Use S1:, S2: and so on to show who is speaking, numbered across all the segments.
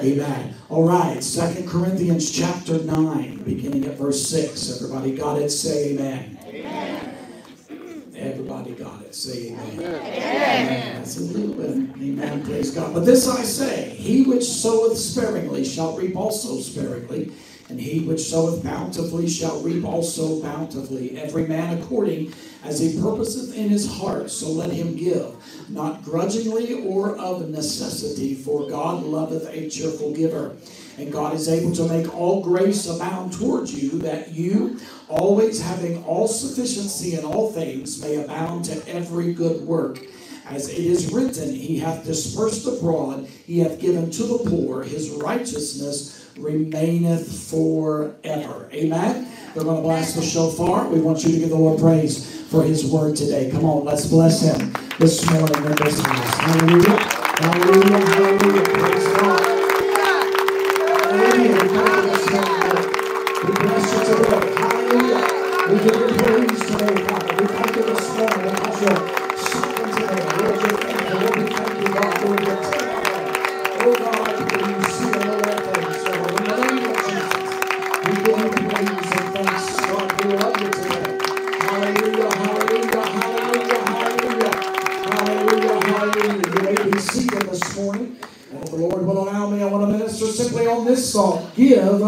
S1: Amen. All right, 2 Corinthians chapter 9, beginning at verse 6. Everybody got it? Say amen.
S2: Amen.
S1: Everybody got it. Say amen. Amen. That's a little bit. Amen. Praise God. But this I say, he which soweth sparingly shall reap also sparingly, and he which soweth bountifully shall reap also bountifully. Every man according as he purposeth in his heart, so let him give, not grudgingly or of necessity, for God loveth a cheerful giver. And God is able to make all grace abound towards you, that you, always having all sufficiency in all things, may abound to every good work. As it is written, he hath dispersed abroad, he hath given to the poor, his righteousness remaineth forever. Amen? We're going to blast the shofar. We want you to give the Lord praise for his word today. Come on, let's bless him this morning in this house. Hallelujah. Hallelujah. Hallelujah. Praise God. Hallelujah. We bless you today. Hallelujah. We give you praise today, Father. We thank you this morning because you're sovereign today. Lord, you're faithful. Lord, we thank you, God. Lord, you're faithful. Oh, God, you see all things. So in the name of Jesus, we give you praise and thanks. God, we love you today. Hallelujah, hallelujah, hallelujah, hallelujah. Hallelujah, hallelujah. You may be seated this morning. And if the Lord will allow me, I want to minister simply on this song. Give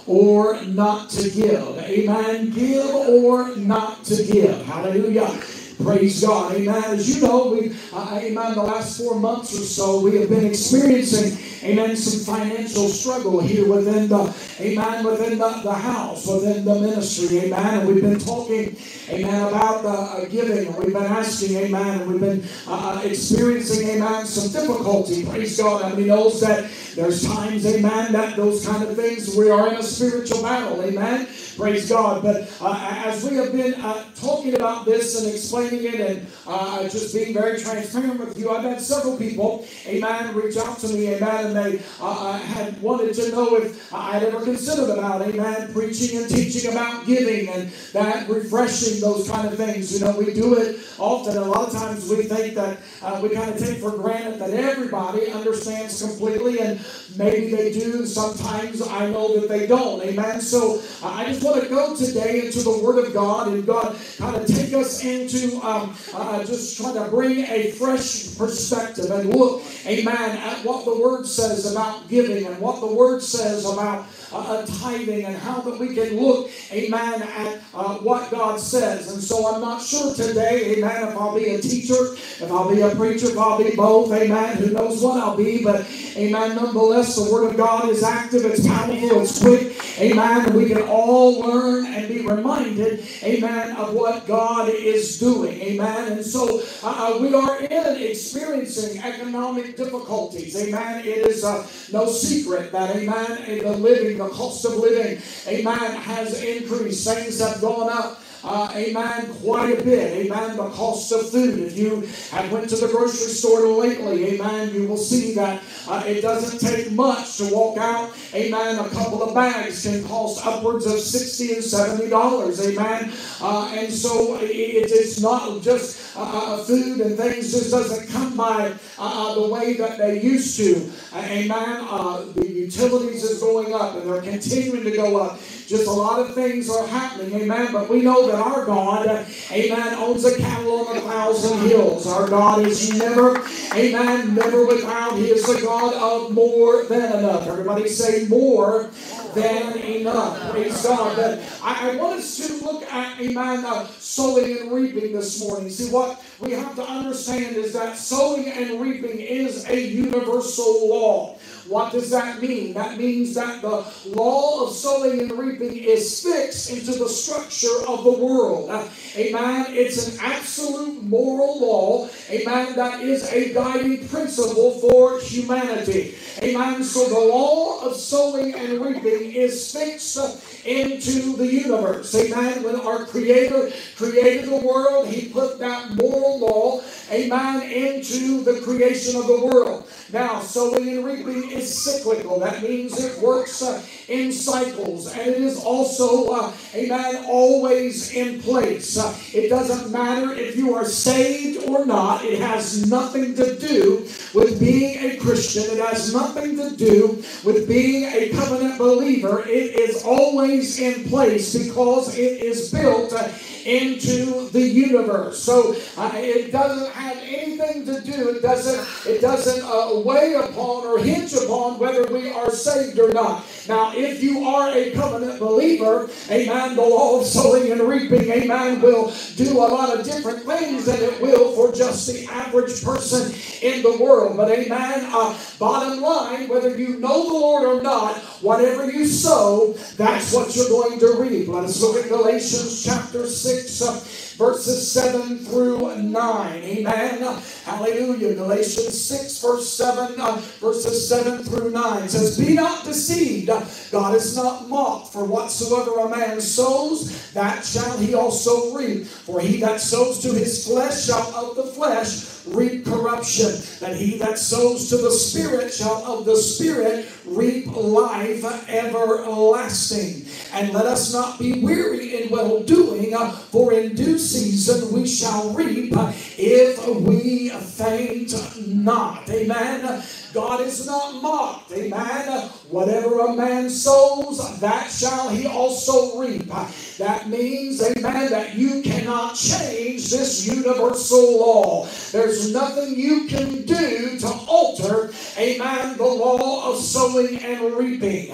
S1: or not to give. Amen. Give or not to give. Hallelujah. Praise God. Amen. As you know, amen, the last 4 months or so, we have been experiencing, amen, some financial struggle here within the, amen, within the house, within the ministry. Amen. And we've been talking, amen, about giving. And we've been asking, amen, and we've been experiencing, amen, some difficulty. Praise God. And we know that there's times, amen, that those kind of things, we are in a spiritual battle. Amen. Praise God. But as we have been talking about this and explaining it and just being very transparent with you, I've had several people, amen, reach out to me, amen, and they had wanted to know if I had ever considered about, amen, preaching and teaching about giving and that refreshing, those kind of things. You know, we do it often. A lot of times we think that we kind of take for granted that everybody understands completely, and maybe they do. Sometimes I know that they don't. Amen. So I just want to go today into the Word of God, and God kind of take us into just trying to bring a fresh perspective and look, amen, at what the Word says about giving and what the Word says about tithing, and how that we can look, amen, at what God says. And so I'm not sure today, amen, if I'll be a teacher, if I'll be a preacher, if I'll be both, amen, who knows what I'll be, but amen, nonetheless, the Word of God is active, it's powerful, it's quick, amen, and we can all learn and be reminded, amen, of what God is doing, amen. And so we are experiencing economic difficulties, amen. It is no secret that, amen, the cost of living, amen, has increased. Things have gone up. Amen, quite a bit. Amen, the cost of food. If you have went to the grocery store lately, amen, you will see that it doesn't take much to walk out. Amen, a couple of bags can cost upwards of $60 and $70. Amen, and so it's not just food and things just doesn't come by the way that they used to. Amen, the utilities is going up and they're continuing to go up. Just a lot of things are happening, amen, but we know that our God, amen, owns a cattle on 1,000 hills. Our God is never, amen, never without. He is the God of more than enough. Everybody say more than enough. Praise God. But I want us to look at, amen, sowing and reaping this morning. See, what we have to understand is that sowing and reaping is a universal law. What does that mean? That means that the law of sowing and reaping is fixed into the structure of the world. Amen. It's an absolute moral law. Amen. That is a guiding principle for humanity. Amen. So the law of sowing and reaping is fixed into the universe. Amen. When our Creator created the world, He put that moral law, amen, into the creation of the world. Now, sowing and reaping is cyclical. That means it works in cycles. And it is also, amen, always always in place. It doesn't matter if you are saved or not. It has nothing to do with being a Christian. It has nothing to do with being a covenant believer. It is always in place because it is built into the universe. So it doesn't have anything to do, it doesn't weigh upon or hinge upon whether we are saved or not. Now, if you are a covenant believer, amen, the law of sowing and reaping, amen, will do a lot of different things than it will for just the average person in the world. But amen, bottom line, whether you know the Lord or not, whatever you sow, that's what you're going to reap. Let us look at Galatians chapter 6, verses 7 through 9. Amen. Hallelujah. Galatians 6, verses 7 through 9 says, "Be not deceived, God is not mocked. For whatsoever a man sows, that shall he also reap. For he that sows to his flesh shall of the flesh reap corruption. But he that sows to the Spirit shall of the Spirit reap life everlasting. And let us not be weary in well-doing, for in due season we shall reap if we faint not." Amen. God is not mocked. Amen. Whatever a man sows, that shall he also reap. That means, amen, that you cannot change this universal law. There's nothing you can do to alter, amen, the law of sowing and reaping.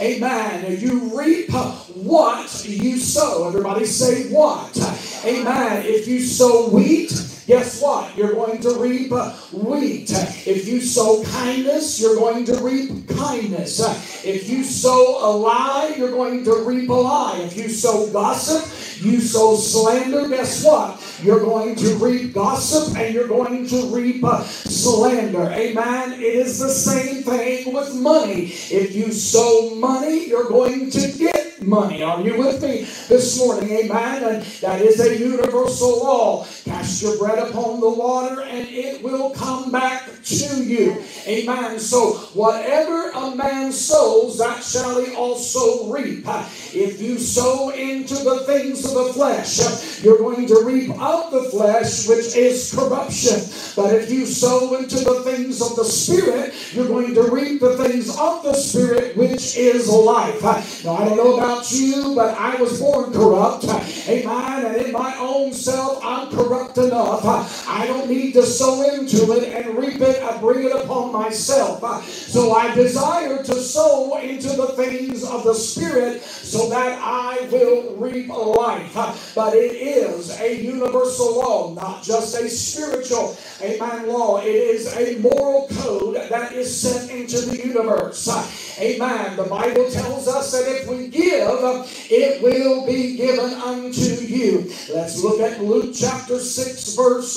S1: Amen. You reap what you sow. Everybody say what? Amen. If you sow wheat, guess what? You're going to reap wheat. If you sow kindness, you're going to reap kindness. If you sow a lie, you're going to reap a lie. If you sow gossip, you sow slander, guess what? You're going to reap gossip and you're going to reap slander. Amen. It is the same thing with money. If you sow money, you're going to get money. Are you with me this morning? Amen. And that is a universal law. Cast your bread upon the water and it will come back to you. Amen. So whatever a man sows, that shall he also reap. If you sow into the things of the flesh, you're going to reap of the flesh, which is corruption. But if you sow into the things of the Spirit, you're going to reap the things of the Spirit, which is life. Now, I don't know about you, but I was born corrupt. Amen. And in my own self, I'm corrupt enough. I don't need to sow into it and reap it and bring it upon myself. So I desire to sow into the things of the Spirit so that I will reap life. But it is a universal law, not just a spiritual, amen, law. It is a moral code that is set into the universe. Amen. The Bible tells us that if we give, it will be given unto you. Let's look at Luke chapter 6, verse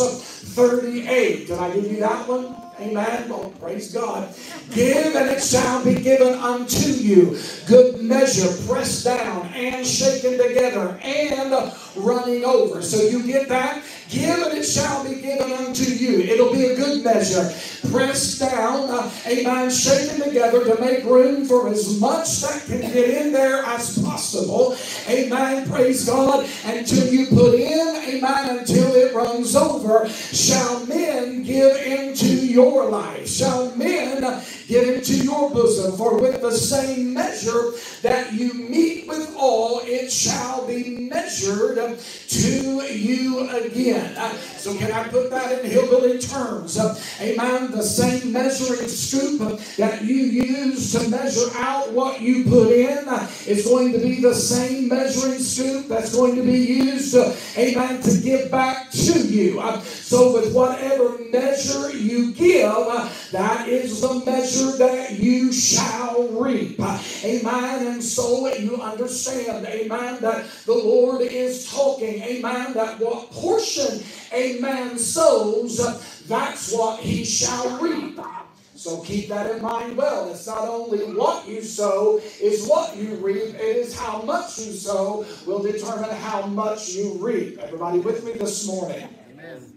S1: 38. Did I give you that one? Amen. Oh, praise God. Give and it shall be given unto you. Good measure, pressed down and shaken together and running over. So you get that? Give and it shall be given unto you. It'll be a good measure. Pressed down, amen, shaken together to make room for as much that can get in there as possible. Amen. Praise God. Until you put in, amen, until it runs over. Shall men give into your life? Shall men give into your bosom? For with the same measure that you meet withal, it shall be measured to you again. So can I put that in hillbilly terms? Amen. The same measuring scoop that you use to measure out what you put in is going to be the same measuring scoop that's going to be used, amen, to give back to you. So with whatever measure you give, that is the measure that you shall reap. Amen. And so you understand, amen, that the Lord is talking, amen, that what portion a man sows, that's what he shall reap. So keep that in mind well. It's not only what you sow is what you reap. It is how much you sow will determine how much you reap. Everybody with me this morning? Amen.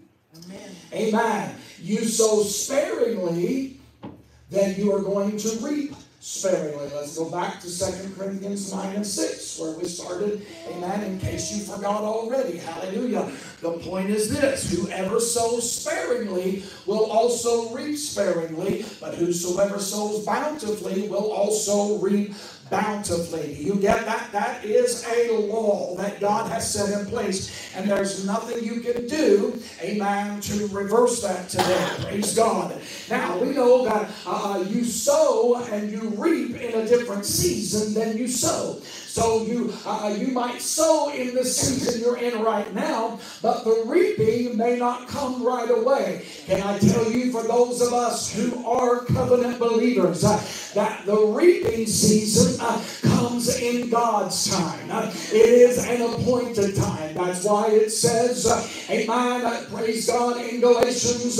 S1: Amen. You sow sparingly, then you are going to reap sparingly. Let's go back to 2 Corinthians 9 and 6, where we started. Amen. In case you forgot already. Hallelujah. The point is this: whoever sows sparingly will also reap sparingly, but whosoever sows bountifully will also reap bountifully. You get that? That is a law that God has set in place, and there's nothing you can do, amen, to reverse that today. Praise God. Now, we know that you sow and you reap in a different season than you sow. So you might sow in the season you're in right now, but the reaping may not come right away. Can I tell you, for those of us who are covenant believers, that the reaping season comes in God's time. It is an appointed time. That's why it says, amen, praise God, in Galatians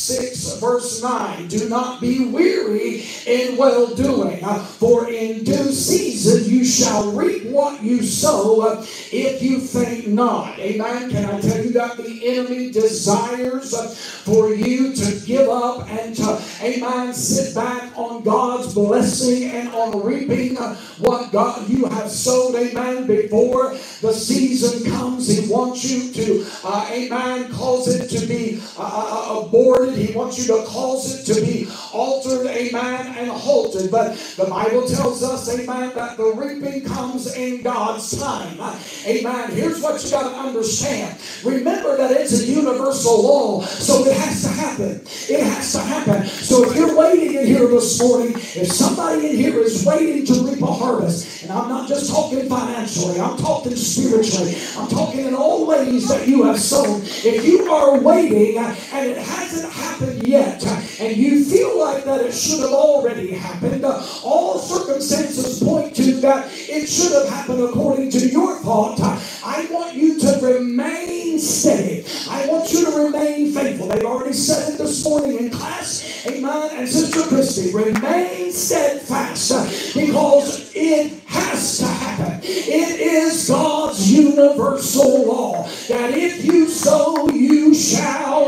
S1: 6 verse 9, do not be weary in well-doing, for in due season you shall reap what you sow if you faint not. Amen. Can I tell you that the enemy desires for you to give up and to, amen, sit back on God's blessing and on reaping what God you have sowed, amen, before the season comes. He wants you to, amen, cause it to be aborted. He wants you to cause it to be altered, amen, and halted. But the Bible tells us, amen, that the reaping comes in God's time. Amen. Here's what you got to understand. Remember that it's a universal law, so it has to happen. It has to happen. So if you're waiting in here this morning, if somebody in here is waiting to reap a harvest, and I'm not just talking financially, I'm talking spiritually, I'm talking in all ways that you have sown. If you are waiting and it hasn't happened yet, and you feel like that it should have already happened, all circumstances point to that it should have happened according to your thought. I want you to remain steady. I want you to remain faithful. They've already said it this morning in class. Amen. And Sister Christy, remain steadfast, because it has to happen. It is God's universal law that if you sow, you shall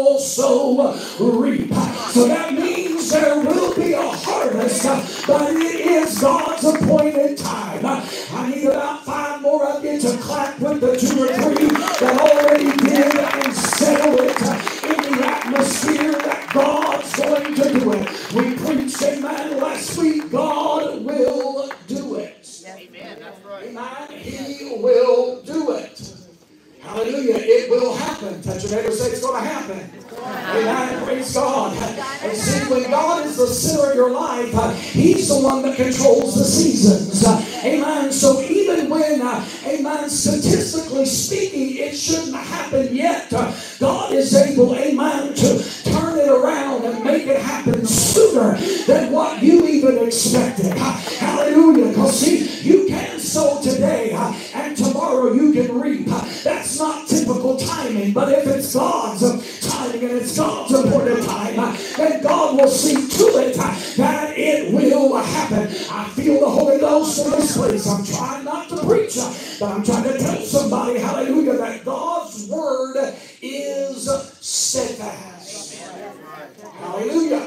S1: also reap. So that means there will be a harvest, but it is God's appointed time. I need about 5 more of you to clap with the 2 or 3 that already did and settle it in the atmosphere that God's going to do it. We preached, amen, last week, God will do it.
S2: Amen. That's right.
S1: Amen. He will do it. Hallelujah. It will happen. Touch your neighbor, say it's going to happen. Amen. Praise God. And see, when God is the center of your life, He's the one that controls the seasons. Amen. So even when, amen, statistically speaking, it shouldn't happen yet, God is able, amen, to turn it around and make it happen sooner than what you even expected. Hallelujah. Because see, you can sow today and tomorrow you can reap. That's not typical timing, but if it's God's timing and it's God's appointed time, then God will see to it that it will happen. I feel the Holy Ghost in this place. I'm trying not to preach, but I'm trying to tell somebody, hallelujah, that God's word is steadfast. Hallelujah.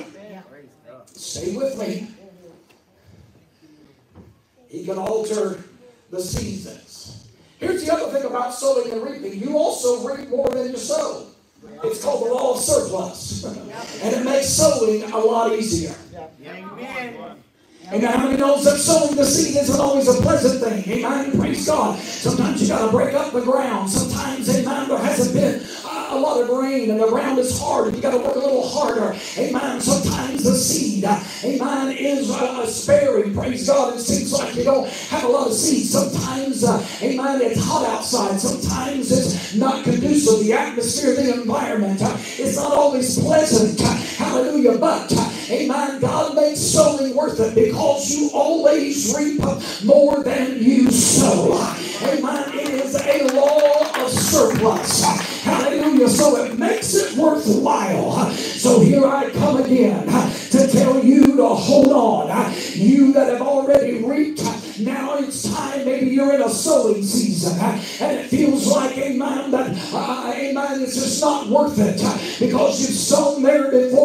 S1: Stay with me. He can alter the seasons. Here's the other thing about sowing and reaping. You also reap more than you sow. It's called the law of surplus. And it makes sowing a lot easier.
S2: Amen.
S1: Amen. How many knows that sowing the seed isn't always a pleasant thing? Amen. Praise God. Sometimes you got to break up the ground. Sometimes, amen, there hasn't been a lot of rain and the ground is hard and you got to work a little harder. Amen. Sometimes the seed, amen, is sparing. Praise God. It seems like you don't have a lot of seed. Sometimes, amen, it's hot outside. Sometimes it's not conducive. The atmosphere, the environment, it's not always pleasant. Hallelujah. But, amen, God makes sowing worth it because you always reap more than you sow. Amen. It is a law of surplus. Hallelujah. So it makes it worthwhile. So here I come again to tell you to hold on. You that have already reaped, now it's time. Maybe you're in a sowing season and it feels like, amen, that amen, it's just not worth it because you've sown there before.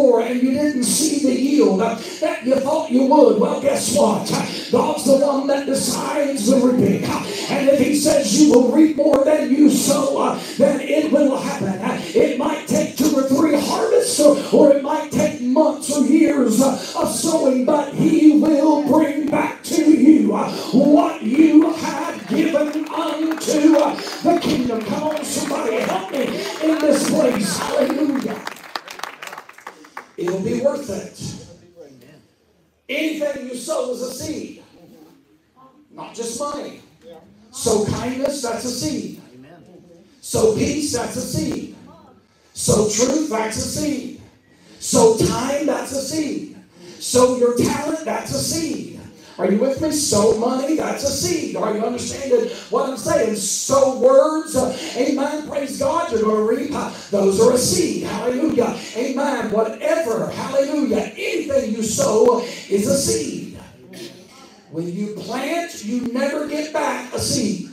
S1: before and you didn't see the yield that you thought you would, well, guess what? God's the one that decides the reaping. And if He says you will reap more than you sow, then it will happen. It might take 2 or 3 harvests, or it might take months or years of sowing, but He will bring back to you what you have given unto the kingdom. Come on, somebody, help me in this place. Hallelujah. It'll be worth it. Anything you sow is a seed. Not just money. Sow kindness, that's a seed. Sow peace, that's a seed. Sow truth, that's a seed. Sow time, that's a seed. Sow your talent, that's a seed. Are you with me? Sow money, that's a seed. Are you understanding what I'm saying? Sow words, amen, praise God, you're going to reap. Those are a seed, hallelujah, amen, whatever, hallelujah, anything you sow is a seed. When you plant, you never get back a seed.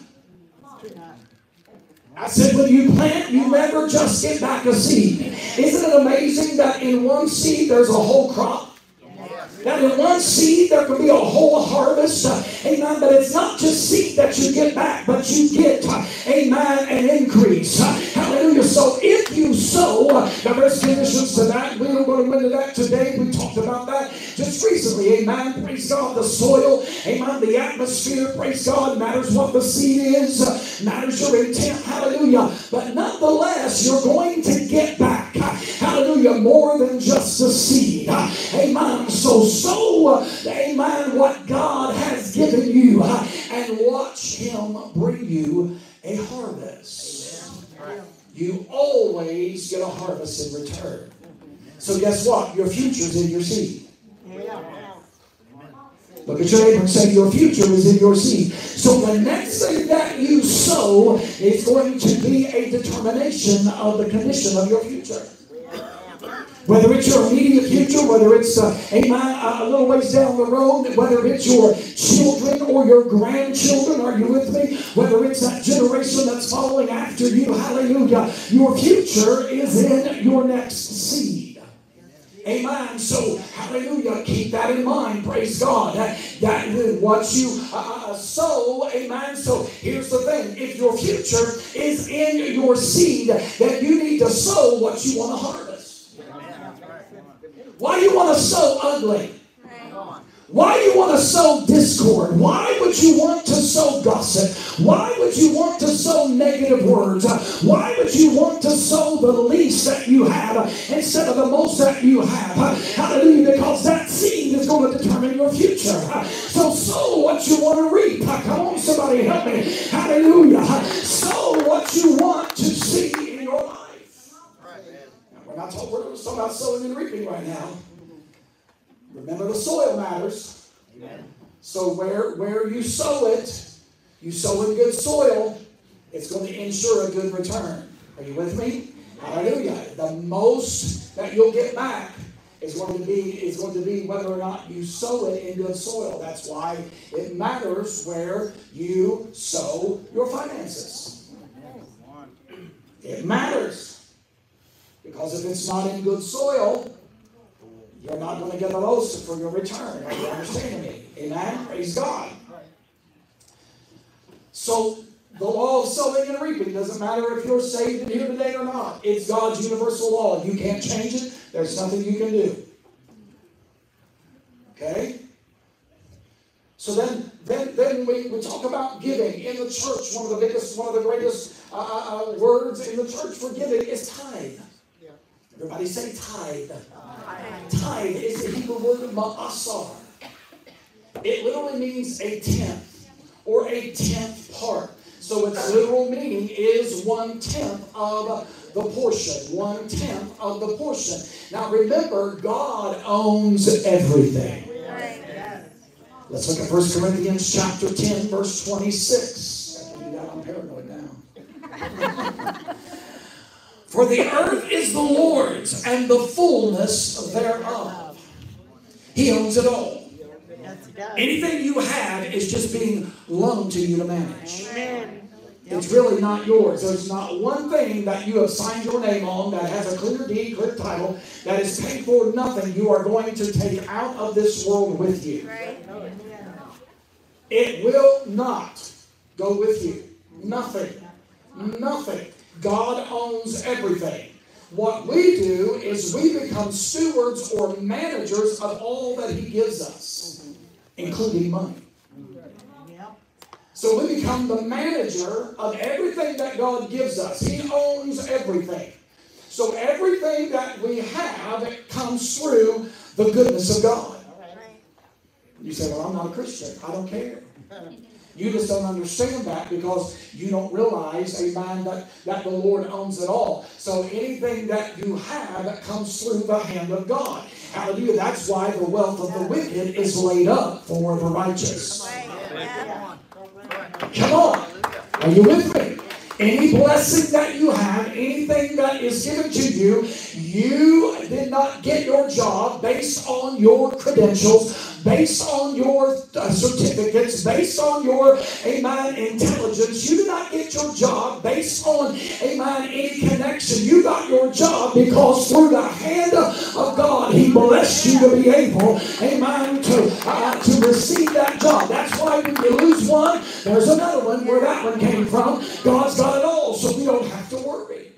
S1: I said, when you plant, you never just get back a seed. Isn't it amazing that in one seed there's a whole crop? That in one seed there can be a whole harvest. Amen. But it's not just seed that you get back, but you get, amen, an increase. Hallelujah. So if you sow, there's conditions to that. We don't want to go into that today. We talked about that just recently. Amen. Praise God. The soil, amen, the atmosphere, praise God, matters what the seed is, matters your intent. Hallelujah. But nonetheless, you're going to get back, hallelujah, more than just a seed. Amen. So sow, amen, what God has given you, and watch Him bring you a harvest. You always get a harvest in return. So guess what? Your future is in your seed. Look at your neighbor and say, your future is in your seed. So the next thing that you sow is going to be a determination of the condition of your future. Whether it's your immediate future, whether it's a little ways down the road, whether it's your children or your grandchildren, are you with me? Whether it's that generation that's following after you, hallelujah, your future is in your next seed. Amen. So, hallelujah, keep that in mind. Praise God. That what you sow, amen. So, here's the thing. If your future is in your seed, then you need to sow what you want to harvest. Why do you want to sow ugly? Why do you want to sow discord? Why would you want to sow gossip? Why would you want to sow negative words? Why would you want to sow the least that you have instead of the most that you have? Hallelujah, because that seed is going to determine your future. So sow what you want to reap. Come on, somebody help me. Hallelujah. Sow what you want to see in your life. We're talking about sowing and reaping right now. Remember, the soil matters. Amen. So where you sow it, you sow in good soil, it's going to ensure a good return. Are you with me? Hallelujah. The most that you'll get back is going to be whether or not you sow it in good soil. That's why it matters where you sow your finances. It matters. Because if it's not in good soil, you're not going to get the most for your return. Are you understanding me? Amen? Praise God. So, the law of sowing and reaping doesn't matter if you're saved in here today or not. It's God's universal law. You can't change it. There's nothing you can do. Okay? So then we talk about giving in the church. One of the greatest words in the church for giving is tithe. Everybody say tithe. Tithe is the Hebrew word ma'asar. It literally means a tenth or a tenth part. So its literal meaning is 1/10 of the portion. 1/10 of the portion. Now remember, God owns everything. Let's look at 1 Corinthians chapter 10, verse 26. I'm paranoid now. For the earth is the Lord's and the fullness thereof. He owns it all. Anything you have is just being loaned to you to manage. It's really not yours. There's not one thing that you have signed your name on that has a clear deed, clear title, that is paid for nothing you are going to take out of this world with you.
S3: Right.
S1: It will not go with you. Nothing. Nothing. God owns everything. What we do is we become stewards or managers of all that He gives us, including money. So we become the manager of everything that God gives us. He owns everything. So everything that we have, it comes through the goodness of God. You say, well, I'm not a Christian. I don't care. You just don't understand that because you don't realize, amen, that the Lord owns it all. So anything that you have comes through the hand of God. Hallelujah. That's why the wealth of the wicked is laid up for the righteous. Come on. Are you with me? Any blessing that you have, anything that is given to you, you did not get your job based on your credentials, based on your certificates, based on your, amen, intelligence. You did not get your job based on, amen, any connection. You got your job because through the hand of God, He blessed you to be able, amen, to receive that job. That's why when you lose one, there's another one where that one came from. God's got it all, so we don't have to worry.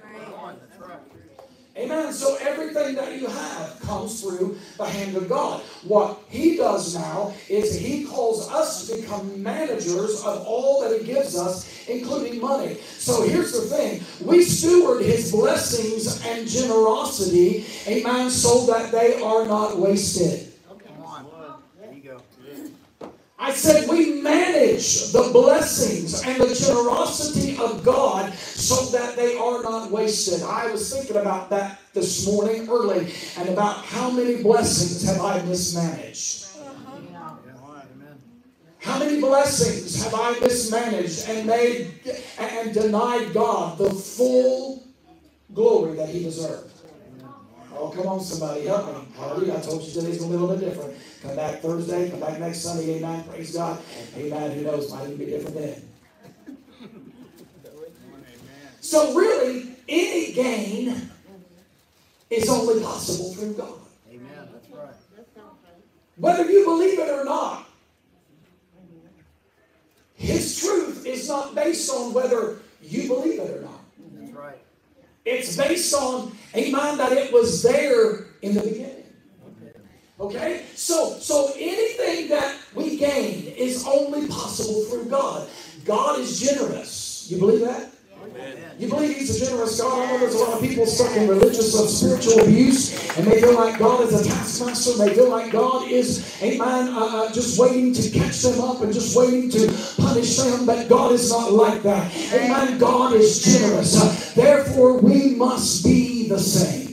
S1: Amen. So everything that you have comes through the hand of God. What He does now is He calls us to become managers of all that He gives us, including money. So here's the thing. We steward His blessings and generosity, amen, so that they are not wasted. I said we manage the blessings and the generosity of God so that they are not wasted. I was thinking about that this morning early and about how many blessings have I mismanaged. How many blessings have I mismanaged and made and denied God the full glory that He deserved? Oh, come on, somebody, help me. Hallelujah. I told you today's going to be a little bit different. Come back Thursday, come back next Sunday, amen. Praise God. Amen. Who knows? Might even be different then. So really, any gain is only possible through God.
S2: Amen. That's right.
S1: Whether you believe it or not, His truth is not based on whether you believe it or not.
S2: That's right.
S1: It's based on, amen, that it was there in the beginning. Okay? So anything that we gain is only possible through God. God is generous. You believe that?
S2: Amen.
S1: You believe He's a generous God? I know there's a lot of people stuck in religious or spiritual abuse, and they feel like God is a taskmaster. They feel like God is, amen, just waiting to catch them up and just waiting to punish them. But God is not like that. Amen. God is generous. Therefore, we must be the same.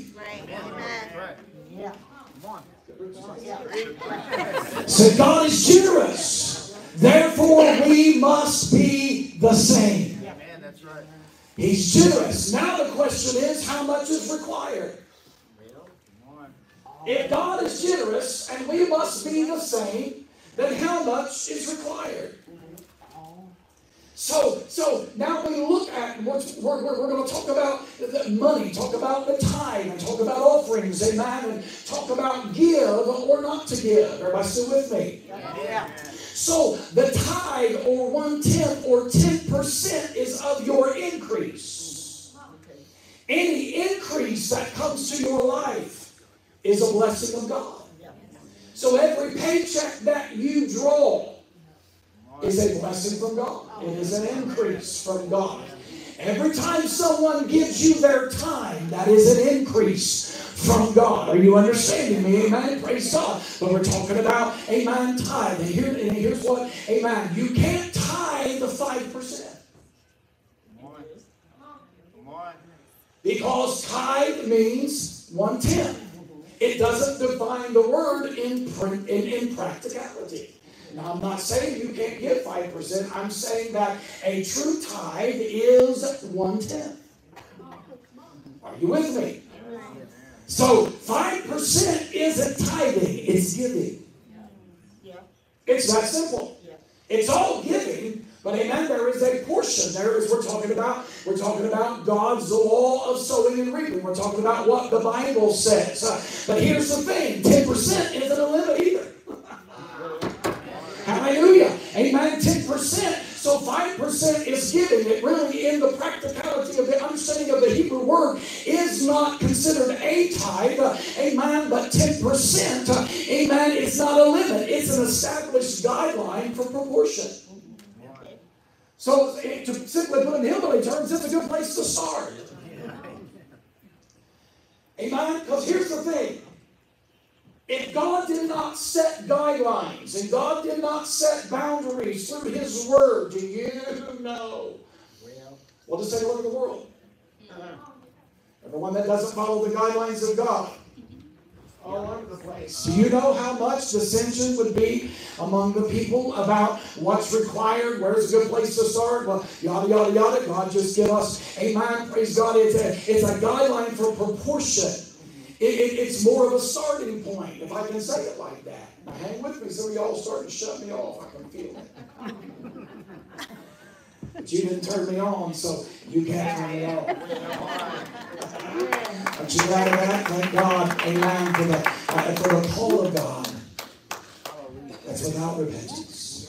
S1: So God is generous. Therefore, we must be the same.
S2: Amen. That's right.
S1: He's generous. Now the question is, how much is required? If God is generous and we must be the same, then how much is required? So now we look at, we're going to talk about the money, talk about the tithe, and talk about offerings, amen, and talk about give or not to give. Everybody still with me?
S2: Yeah.
S1: So the tithe or 1/10 or 10% is of your increase. Any increase that comes to your life is a blessing of God. So every paycheck that you draw is a blessing from God. It is an increase from God. Every time someone gives you their time, that is an increase from God. Are you understanding me? Amen. Praise God. But we're talking about, amen, tithe. And here's what, amen, you can't tithe the 5%.
S2: Come on.
S1: Because tithe means 1/10. It doesn't define the word in practicality. Now, I'm not saying you can't give 5%. I'm saying that a true tithe is 1/10. Are you with me? So 5% isn't tithing, it's giving. It's that simple. It's all giving, But amen, there is a portion. We're talking about God's law of sowing and reaping. We're talking about what the Bible says. But here's the thing, 10% isn't a limit either. Hallelujah. Amen. 10%. So 5% is giving. It really, in the practicality of the understanding of the Hebrew word, is not considered a tithe. Amen. But 10%, amen, it's not a limit. It's an established guideline for proportion. So to simply put in hillbilly terms, it's a good place to start. Amen. Because here's the thing. If God did not set guidelines and God did not set boundaries through His Word, do you know? Well, just take a look at the world. Everyone that doesn't follow the guidelines of God, all over the place. Do you know how much dissension would be among the people about what's required? Where's a good place to start? Well, yada, yada, yada. God just give us, amen, praise God. It's a guideline for proportion. It's more of a starting point, if I can say it like that. Now, hang with me. Some of y'all starting to shut me off. I can feel it. But you didn't turn me on, so you can't turn me off. Aren't you glad of that? Thank God, amen, for the call of God. That's without repentance.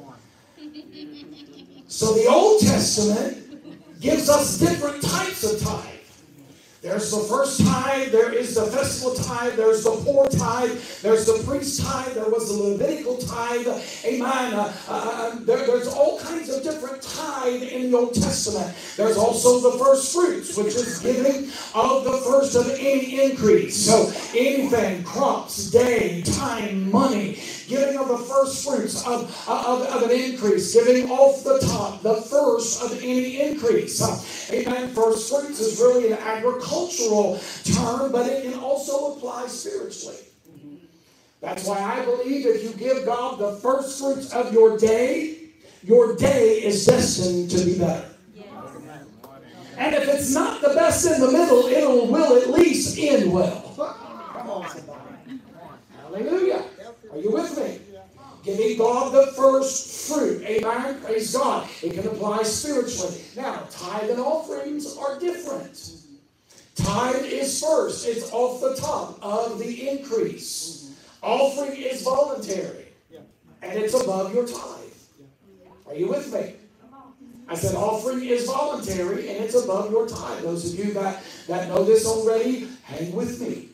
S1: So the Old Testament gives us different types of tithe. There's the first tithe, there is the festival tithe, there's the poor tithe, there's the priest tithe, there was the Levitical tithe, amen. There's all kinds of different tithe in the Old Testament. There's also the first fruits, which is giving of the first of any increase. So anything, crops, day, time, money, giving of the first fruits of an increase, giving off the top, the first of any increase. Amen. First fruits is really an agricultural term, but it can also apply spiritually. That's why I believe if you give God the first fruits of your day is destined to be better. And if it's not the best in the middle, it will at least end well. Come on, somebody. Hallelujah. Are you with me? Giving God the first fruit. Amen. Praise God. It can apply spiritually. Now, tithe and offerings are different. Tithe is first. It's off the top of the increase. Offering is voluntary. And it's above your tithe. Are you with me? I said offering is voluntary and it's above your tithe. Those of you that know this already, hang with me.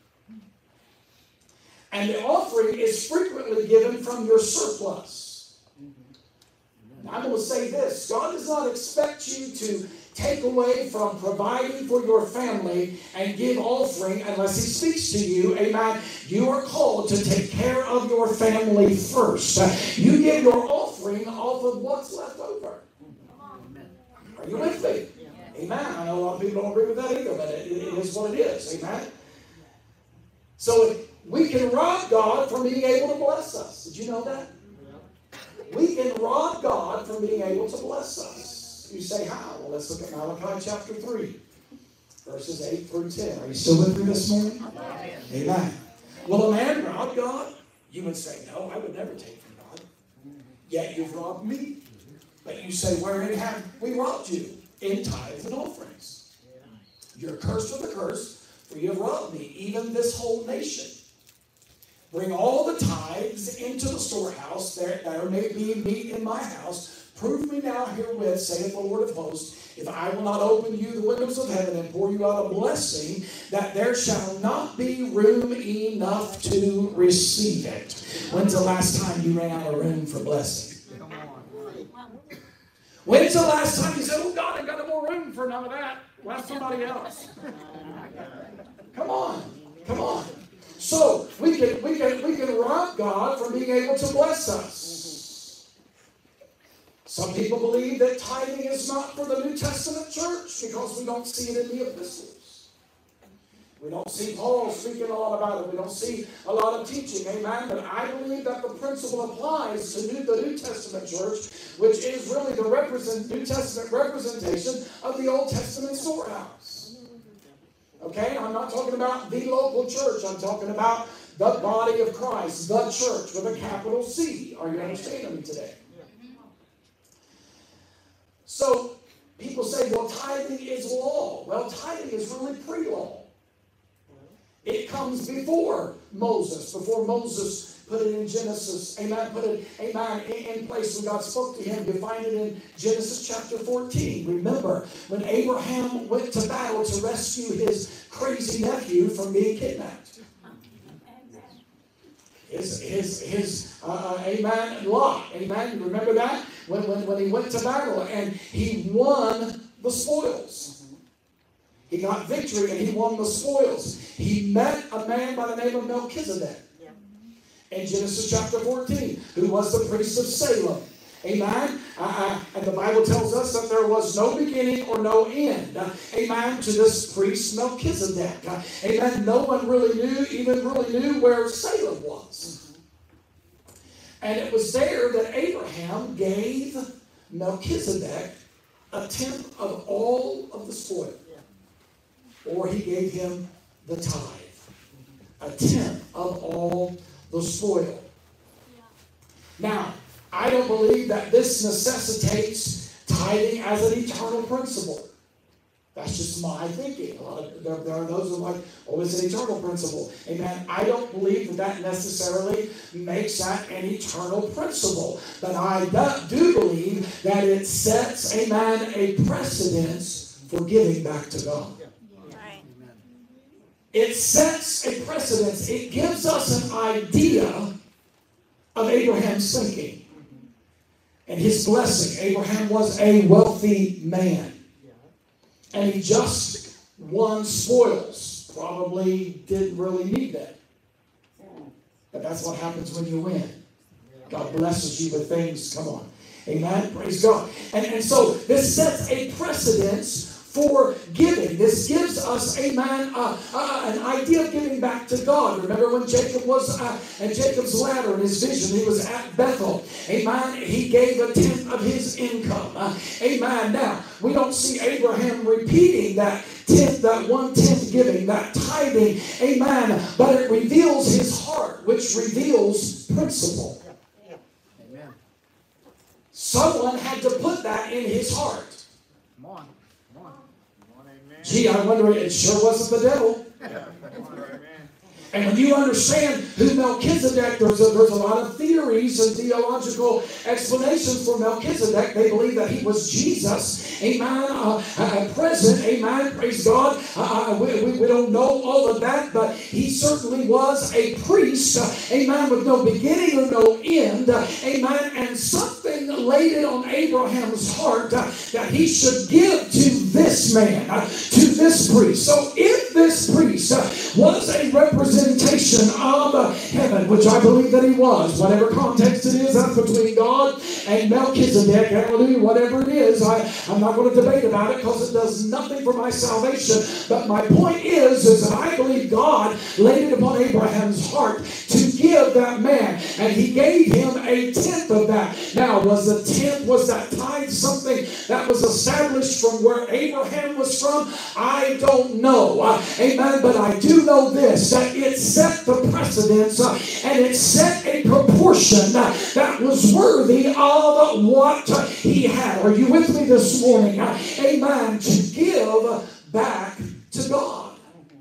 S1: And the offering is frequently given from your surplus. Now, I'm going to say this. God does not expect you to take away from providing for your family and give offering unless He speaks to you. Amen. You are called to take care of your family first. You give your offering off of what's left over. Are you with me? Amen. I know a lot of people don't agree with that either, but it is what it is. Amen. So we can rob God from being able to bless us. Did you know that? We can rob God from being able to bless us. You say, how? Well, let's look at Malachi chapter 3, verses 8 through 10. Are you still with me this morning? Amen. Will a man rob God? You would say, no, I would never take from God. Yet you've robbed me. But you say, wherein have we robbed you? In tithes and offerings. You're cursed with a curse, for you have robbed me, even this whole nation. Bring all the tithes into the storehouse, there may be meat in my house. Prove me now herewith, saith the Lord of hosts, if I will not open you the windows of heaven and pour you out a blessing, that there shall not be room enough to receive it. When's the last time you ran out of room for blessing? When's the last time you said, oh God, I got no more room for none of that? Bless somebody else. Come on. Come on. So we can rob God from being able to bless us. Some people believe that tithing is not for the New Testament church because we don't see it in the epistles. We don't see Paul speaking a lot about it. We don't see a lot of teaching. Amen. But I believe that the principle applies to the New Testament church, which is really the New Testament representation of the Old Testament storehouse. Okay? I'm not talking about the local church. I'm talking about the body of Christ, the church with a capital C. Are you understanding me today? So people say, well, tithing is law. Well, tithing is really pre-law. It comes before Moses put it in Genesis, amen, put it, amen, in place when God spoke to him, defined it in Genesis chapter 14. Remember, when Abraham went to battle to rescue his crazy nephew from being kidnapped. Amen, Lot, amen, you remember that? When he went to battle and he won the spoils. He got victory and he won the spoils. He met a man by the name of Melchizedek in Genesis chapter 14, who was the priest of Salem. Amen. And the Bible tells us that there was no beginning or no end. Amen. To this priest Melchizedek. Amen. No one really knew where Salem was. And it was there that Abraham gave Melchizedek a tenth of all of the spoil. Or he gave him the tithe. A tenth of all the spoil. Now, I don't believe that this necessitates tithing as an eternal principle. That's just my thinking. There are those who are like, oh, it's an eternal principle. Amen. I don't believe that necessarily makes that an eternal principle. But I do believe that it sets, amen, a precedence for giving back to God. It sets a precedence. It gives us an idea of Abraham's thinking and his blessing. Abraham was a wealthy man. And he just won spoils. Probably didn't really need that. But that's what happens when you win. God blesses you with things. Come on. Amen. Praise God. And so this sets a precedence for giving. This gives us, amen, an idea of giving back to God. Remember when Jacob was at Jacob's ladder in his vision, he was at Bethel. Amen. He gave a tenth of his income. Amen. Now, we don't see Abraham repeating that 1/10 giving, that tithing. Amen. But it reveals his heart, which reveals principle.
S2: Amen.
S1: Someone had to put that in his heart.
S2: Come on.
S1: Gee, I wonder, it sure wasn't the devil. And when you understand who Melchizedek, there's a lot of theories and theological explanations for Melchizedek. They believe that he was Jesus. Amen. Present. Amen. Praise God. We don't know all of that, but he certainly was a priest. Amen. With no beginning or no end. Amen. And something laid it on Abraham's heart that he should give to this man, to this priest. So if this priest was a representative of heaven, which I believe that he was. Whatever context it is, that's between God and Melchizedek. Hallelujah, whatever it is. I'm not going to debate about it because it does nothing for my salvation. But my point is that I believe God laid it upon Abraham's heart to give that man. And he gave him a tenth of that. Now, was that tithe something that was established from where Abraham was from? I don't know. Amen. But I do know this, that it set the precedence and it set a proportion that was worthy of what he had. Are you with me this morning? Amen. To give back to God.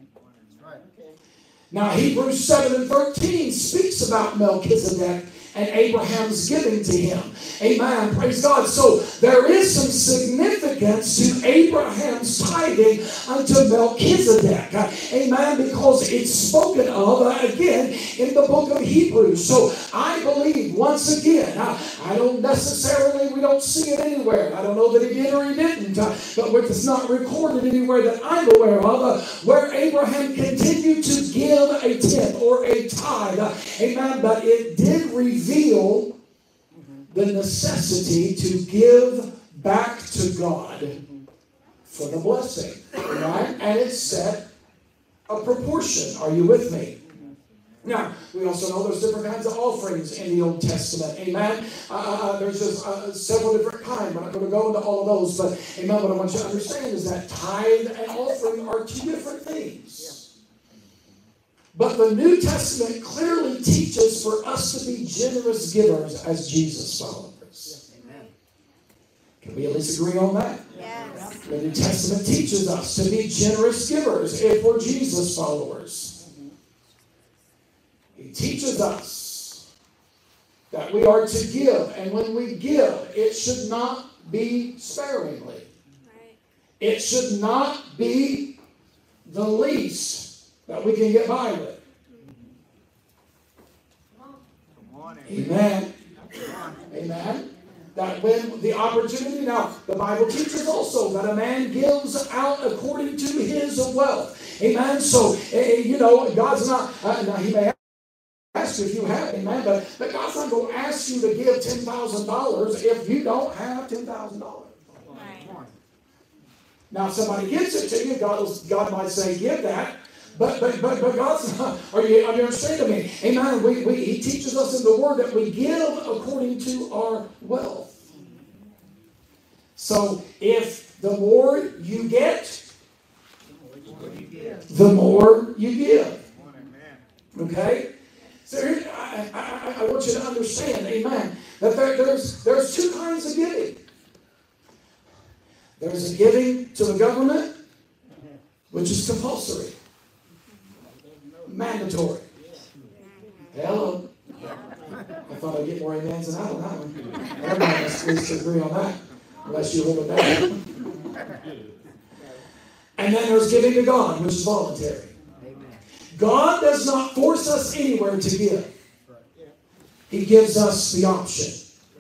S1: Now, Hebrews 7:13 speaks about Melchizedek and Abraham's giving to him. Amen. Praise God. So there is some significance to Abraham's tithing unto Melchizedek. Amen. Because it's spoken of again in the book of Hebrews. So I believe once again, we don't see it anywhere. I don't know that he did or he didn't. But it's not recorded anywhere that I'm aware of where Abraham continued to give a tenth or a tithe. Amen. But it did reveal the necessity to give back to God for the blessing. Right? And it set a proportion. Are you with me? Now, we also know there's different kinds of offerings in the Old Testament. Amen. There's just several different kinds. We're not going to go into all of those. But, amen, what I want you to understand is that tithe and offering are two different things. But the New Testament clearly teaches for us to be generous givers as Jesus followers.
S2: Amen.
S1: Can we at least agree on that?
S3: Yes.
S1: The New Testament teaches us to be generous givers if we're Jesus followers. He teaches us that we are to give, and when we give, it should not be sparingly.
S3: Right.
S1: It should not be the least that we can get by with. Amen. Amen. That when the opportunity, now the Bible teaches also that a man gives out according to his wealth. Amen. So, God's not, now he may ask you if you have, amen, but God's not going to ask you to give $10,000 if you don't have $10,000.
S3: Right.
S1: Now, if somebody gives it to you, God might say, give that. But God's not, are you understanding me? Amen. He teaches us in the Word that we give according to our wealth. So if the more you get, the more you give. Okay? So here, I want you to understand, amen, that there's two kinds of giving. There's a giving to the government, which is compulsory. Mandatory. Hello. I thought I'd get more amens than out on that one. Everybody needs to agree on that, unless you hold it back. And then there's giving to God, which is voluntary. God does not force us anywhere to give. He gives us the option.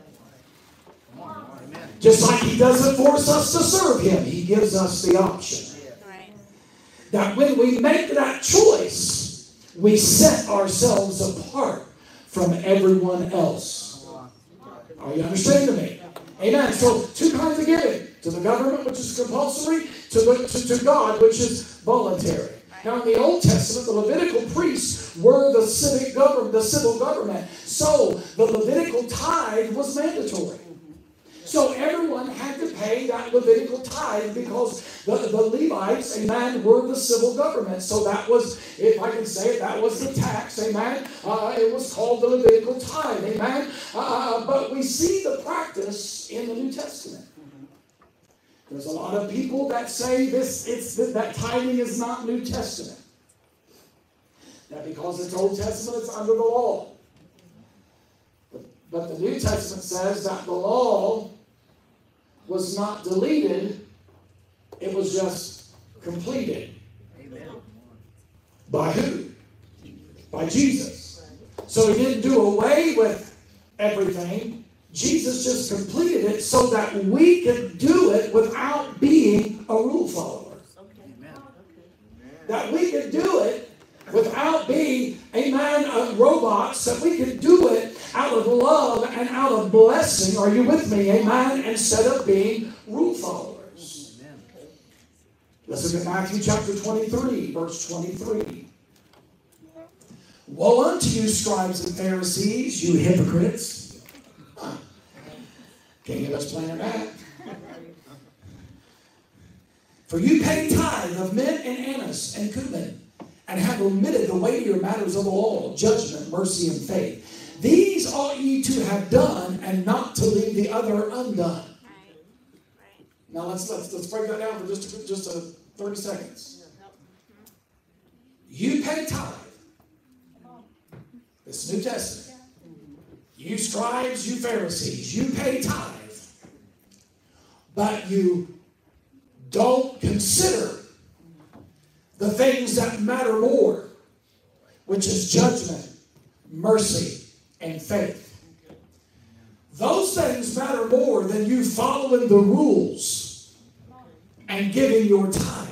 S1: Just like He doesn't force us to serve Him, He gives us the option. That when we make that choice, we set ourselves apart from everyone else. Are you understanding me? Amen. So two kinds of giving. To the government, which is compulsory, to God, which is voluntary. Now in the Old Testament, the Levitical priests were the civil government. So the Levitical tithe was mandatory. So everyone had to pay that Levitical tithe because the Levites, amen, were the civil government. So that was, if I can say it, that was the tax, amen. It was called the Levitical tithe, amen. But we see the practice in the New Testament. There's a lot of people that say that tithing is not New Testament. That because it's Old Testament, it's under the law. But the New Testament says that the law was not deleted, it was just completed.
S2: Amen.
S1: By who? By Jesus. So He didn't do away with everything. Jesus just completed it so that we could do it without being a rule follower.
S2: Amen.
S1: That we could do it without being, amen, robots, that we could do it out of love and out of blessing. Are you with me? Amen. Instead of being rule followers.
S2: Amen.
S1: Let's look at Matthew chapter 23, verse 23. Woe unto you, scribes and Pharisees, you hypocrites. Can't get us playing that. For you pay tithe of mint and anise and cumin, and have omitted the weightier matters of the law, judgment, mercy, and faith. These ought ye to have done, and not to leave the other undone.
S3: Right.
S1: Now let's break that down for just 30 seconds. You pay tithe. This is New Testament. You scribes, you Pharisees, you pay tithe. But you don't consider the things that matter more, which is judgment, mercy, and faith. Those things matter more than you following the rules and giving your tithe.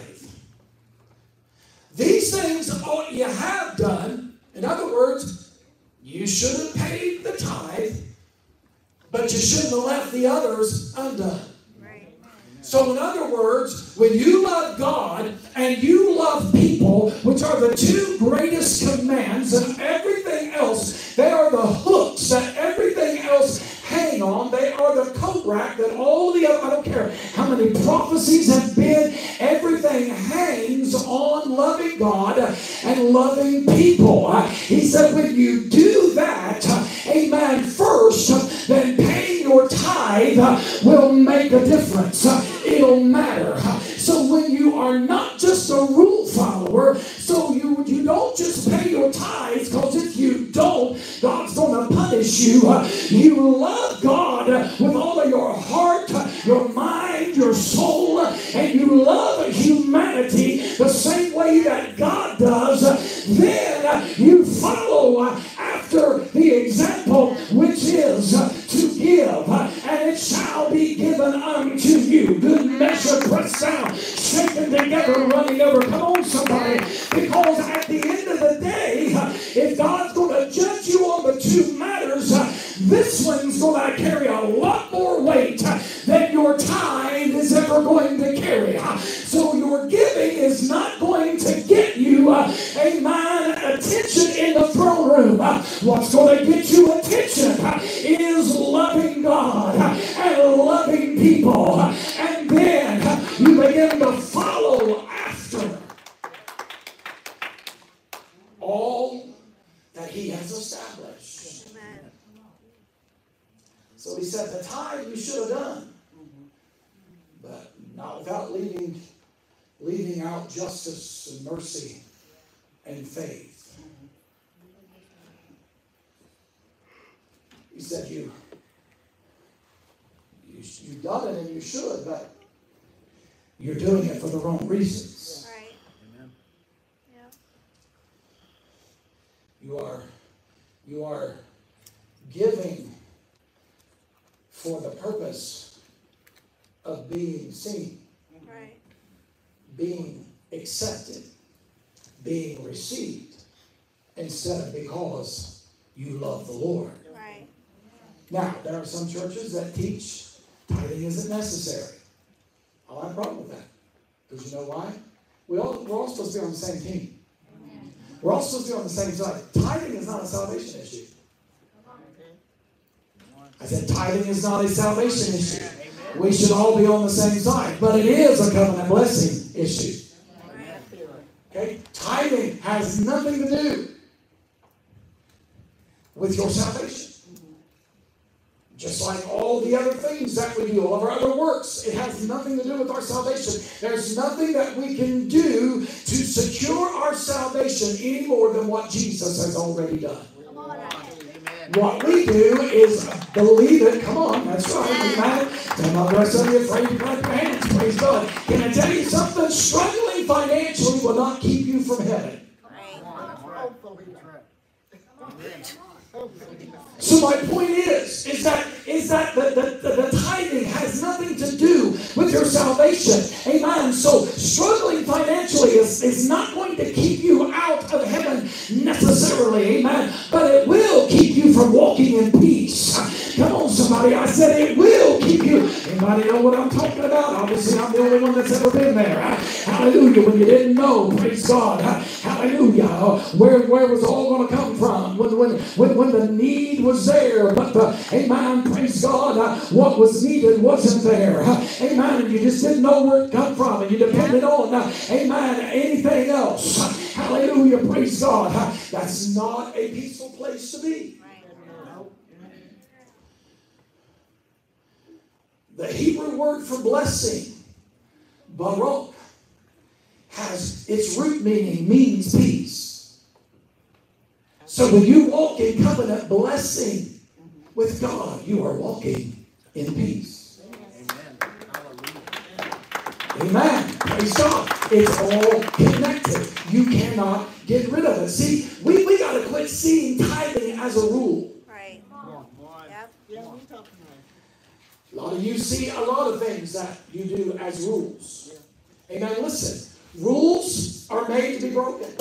S1: These things ought you have done. In other words, you should have paid the tithe, but you shouldn't have left the others undone. So in other words, when you love God and you love people, which are the two greatest commands, and everything else, they are the hooks that everything else hang on. They are the coat rack that all the other, I don't care how many prophecies have been, everything hangs on loving God and loving people. He said when you do that, amen, first, then paying your tithe tithe will make a difference. It'll matter. So when you are not just a rule follower, so you don't just pay your tithes, because if you don't, God's going to punish you. You love God with all of your heart, your mind, your soul, and you love humanity the same way that God does. Then you follow after the example, which is to give, and it shall be given unto you. Good measure, pressed down, shaken together, running over. Come on, somebody. Because at the end of the day, if God's going to judge you on the two matters, this one's going to carry a lot more weight than your tithe is ever going to carry. So your giving is not going to get you, amen, attention in the throne room. What's going to get you attention is loving God and loving people. And then you begin to follow after all that He has established.
S3: Amen.
S1: So He said, the tithe you should have done, but not without leaving out justice and mercy and faith. He said, you've done it and you should, but you're doing it for the wrong reasons.
S3: Right.
S2: Amen.
S3: Yeah.
S1: You are giving for the purpose of being seen,
S3: Right.
S1: being accepted, being received, instead of because you love the Lord.
S3: Right.
S1: Now, there are some churches that teach tithing isn't necessary. I don't have a problem with that. Because you know why? We're all supposed to be on the same team. We're all supposed to be on the same side. Tithing is not a salvation issue. I said tithing is not a salvation issue. We should all be on the same side. But it is a covenant blessing issue. Okay? Tithing has nothing to do with your salvation. Just like all the other things that we do, all of our other works, it has nothing to do with our salvation. There's nothing that we can do to secure our salvation any more than what Jesus has already done. What we do is believe it. Come on, that's right. Amen. Tell my rest of you afraid to clap your hands. Praise God. Can I tell you something? Struggling financially will not keep you from heaven. So my point is that the tithing has nothing to do with your salvation. Amen. So struggling financially is not going to keep you out of heaven necessarily. Amen. But it will keep you from walking in peace. Come on, somebody. I said it will keep you. Anybody know what I'm talking about? Obviously, I'm the only one that's ever been there. Hallelujah. When you didn't know, praise God. Hallelujah. Where was it all going to come from? When the need was there, but amen, praise God, what was needed wasn't there. Amen. And you just didn't know where it come from, and you depended on, amen, anything else. Hallelujah. Praise God. That's not a peaceful place to be. The Hebrew word for blessing, barak, has its root means peace. So when you walk in covenant blessing with God, you are walking in peace. Amen. Praise God. It's all connected. You cannot get rid of it. See, we got to quit seeing tithing as a rule.
S3: Right. Yep.
S1: A lot of you see a lot of things that you do as rules. Amen. Listen, rules are made to be broken.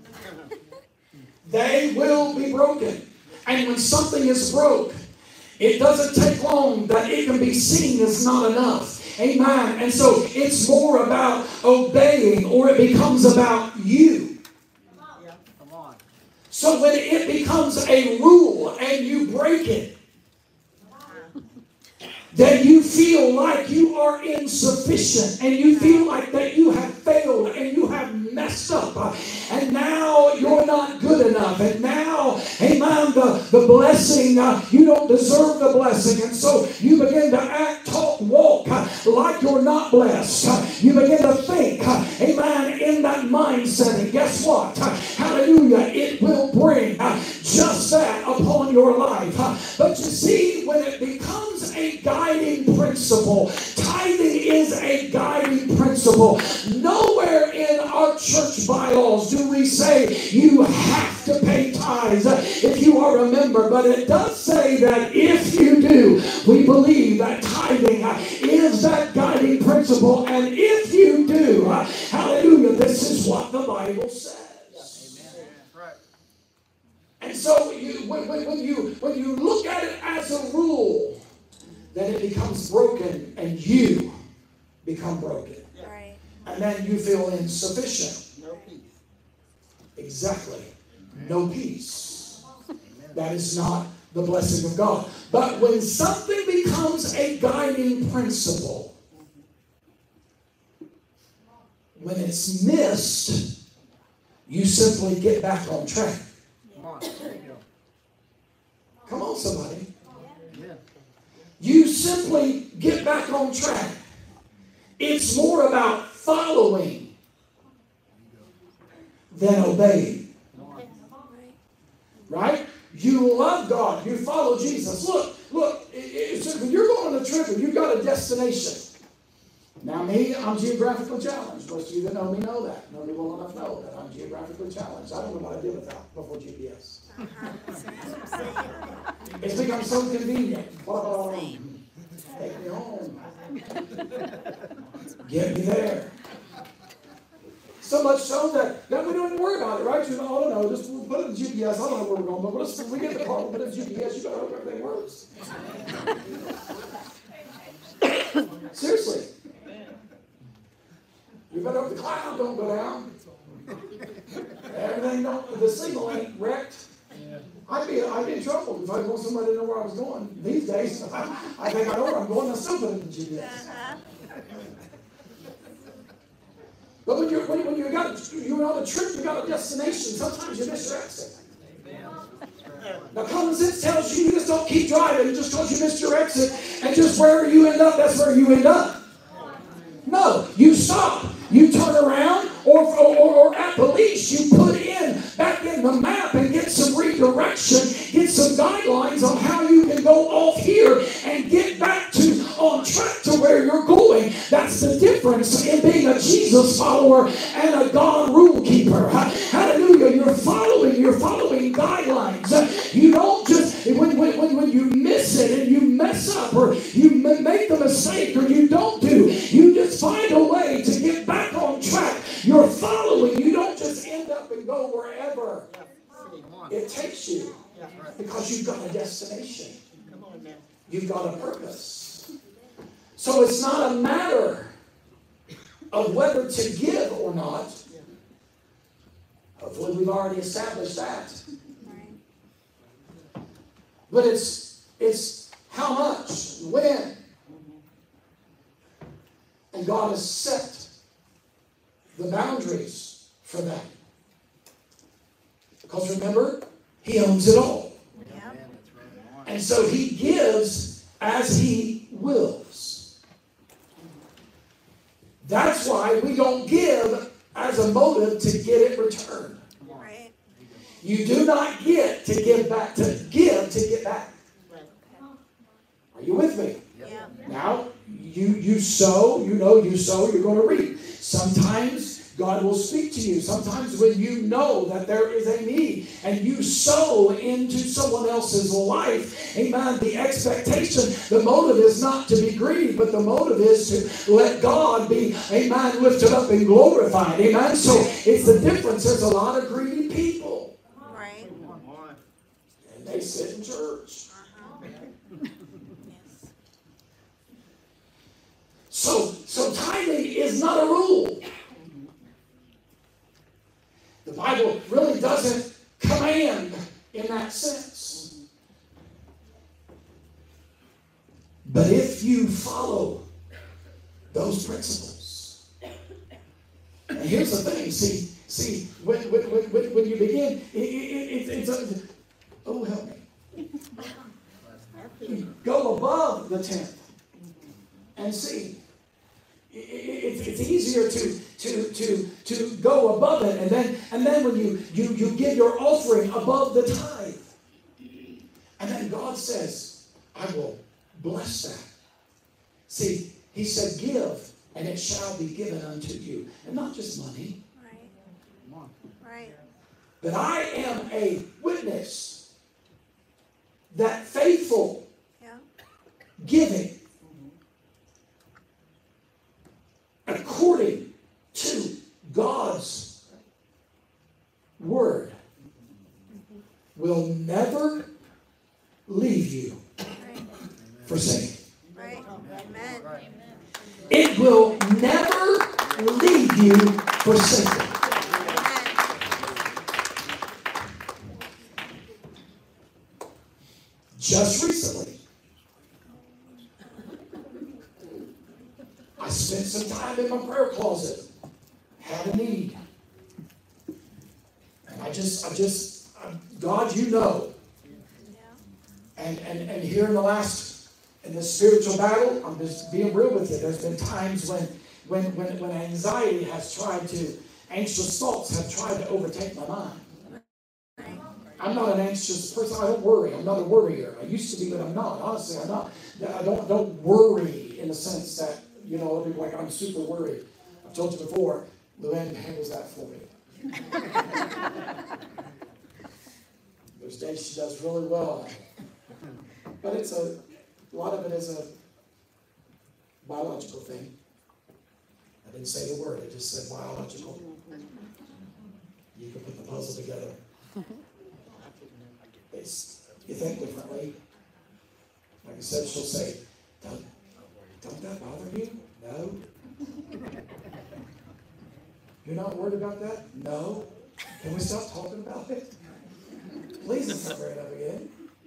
S1: They will be broken. And when something is broke, it doesn't take long that it can be seen as not enough. Amen. And so it's more about obeying, or it becomes about you.
S2: Come on.
S1: So when it becomes a rule and you break it, then you feel like you are insufficient, and you feel like that you have failed and you have messed up, and now you're not good enough, and now, amen, the blessing, you don't deserve the blessing, and so you begin to act, talk, walk like you're not blessed. You begin to think, amen, in that mindset, and guess what? Hallelujah, it will bring just that upon your life. But you see, when it becomes a guiding principle, tithing is a guiding principle. Nowhere in our church bylaws do we say you have to pay tithes if you are a member, but it does say that if you do, we believe that tithing is that guiding principle, and if you do, hallelujah, this is what the Bible says. And so when you look at it as a rule, then it becomes broken and you become broken.
S4: Right.
S1: And then you feel insufficient.
S2: No peace.
S1: Exactly. No peace. That is not the blessing of God. But when something becomes a guiding principle, when it's missed, you simply get back on track.
S2: There you go.
S1: Come on, somebody.
S2: Yeah.
S1: You simply get back on track. It's more about following than obeying. Right? You love God. You follow Jesus. Look. When you're going on a trip and you've got a destination. Now me, I'm geographically challenged. Most of you that know me know that. Know me well enough know that I'm geographically challenged. I don't know what I did without before GPS. It's become so convenient. Take me home. Get me there. So much so that we don't even worry about it, right? You know, I don't know, just put it in GPS. I don't know where we're going, but we get the car, we'll put it in GPS. You better hope everything works. Seriously. You better hope the cloud don't go down. Everything the signal ain't wrecked. I'd be in trouble if I go somewhere that didn't know where I was going. These days, I think I know where I'm going. I still put it in GPS. But when you're on a trip, you got a destination. Sometimes you miss your exit. Now, common sense tells you just don't keep driving just because you missed your exit, and just wherever you end up, that's where you end up. No, you stop. You turn around, or at the least, you put back in the map and get some redirection, get some guidelines on how you can go off here and get back on track to where you're going. That's the difference in being a Jesus follower and a God rule keeper. Hallelujah. You're following guidelines. You don't just, when you miss it and you mess up or you make the mistake or you don't do, you just find a way to get back on track. You're following. You don't just end up and go wherever it takes you, because you've got a destination. You've got a purpose. So it's not a matter of whether to give or not. Hopefully we've already established that. But it's how much, when. And God has set the boundaries for that. Because remember, He owns it all. And so He gives as He wills. That's why we don't give as a motive to get it returned.
S4: Right.
S1: You do not get to give back, to give to get back. Are you with me?
S4: Yeah.
S1: Now, you sow, you sow, you're going to reap. Sometimes God will speak to you. Sometimes when you know that there is a need and you sow into someone else's life, amen, the expectation, the motive is not to be greedy, but the motive is to let God be, amen, lifted up and glorified, amen. So it's the difference. There's a lot of greedy people.
S4: Right.
S1: And they sit in church.
S4: Yes.
S1: So tithing is not a rule. The Bible really doesn't command in that sense. But if if you follow those principles. And here's the thing, see, when you begin, oh, help me. Go above the 10th and see. It's easier to go above it, and then when you give your offering above the tithe, and then God says, I will bless that. See, he said, give, and it shall be given unto you. And not just money.
S3: Right. Right.
S1: But I am a witness that faithful giving according to God's word will never leave you forsaken.
S3: Right. Amen.
S1: It will never leave you forsaken. Just recently, I spent some time in my prayer closet, had a need. And I just, God, you know. And here in this spiritual battle, I'm just being real with you. There's been times when anxiety has tried to, anxious thoughts have tried to overtake my mind. I'm not an anxious person. I don't worry. I'm not a worrier. I used to be, but I'm not. Honestly, I'm not. I don't worry in the sense that, you know, other people like, I'm super worried. I've told you before, Luann handles that for me. There's days she does really well. But a lot of it is a biological thing. I didn't say the word. I just said biological. You can put the puzzle together. You think differently. Like I said, she'll say, don't that bother you? No. You're not worried about that? No. Can we stop talking about it? Please, let's not bring it up again.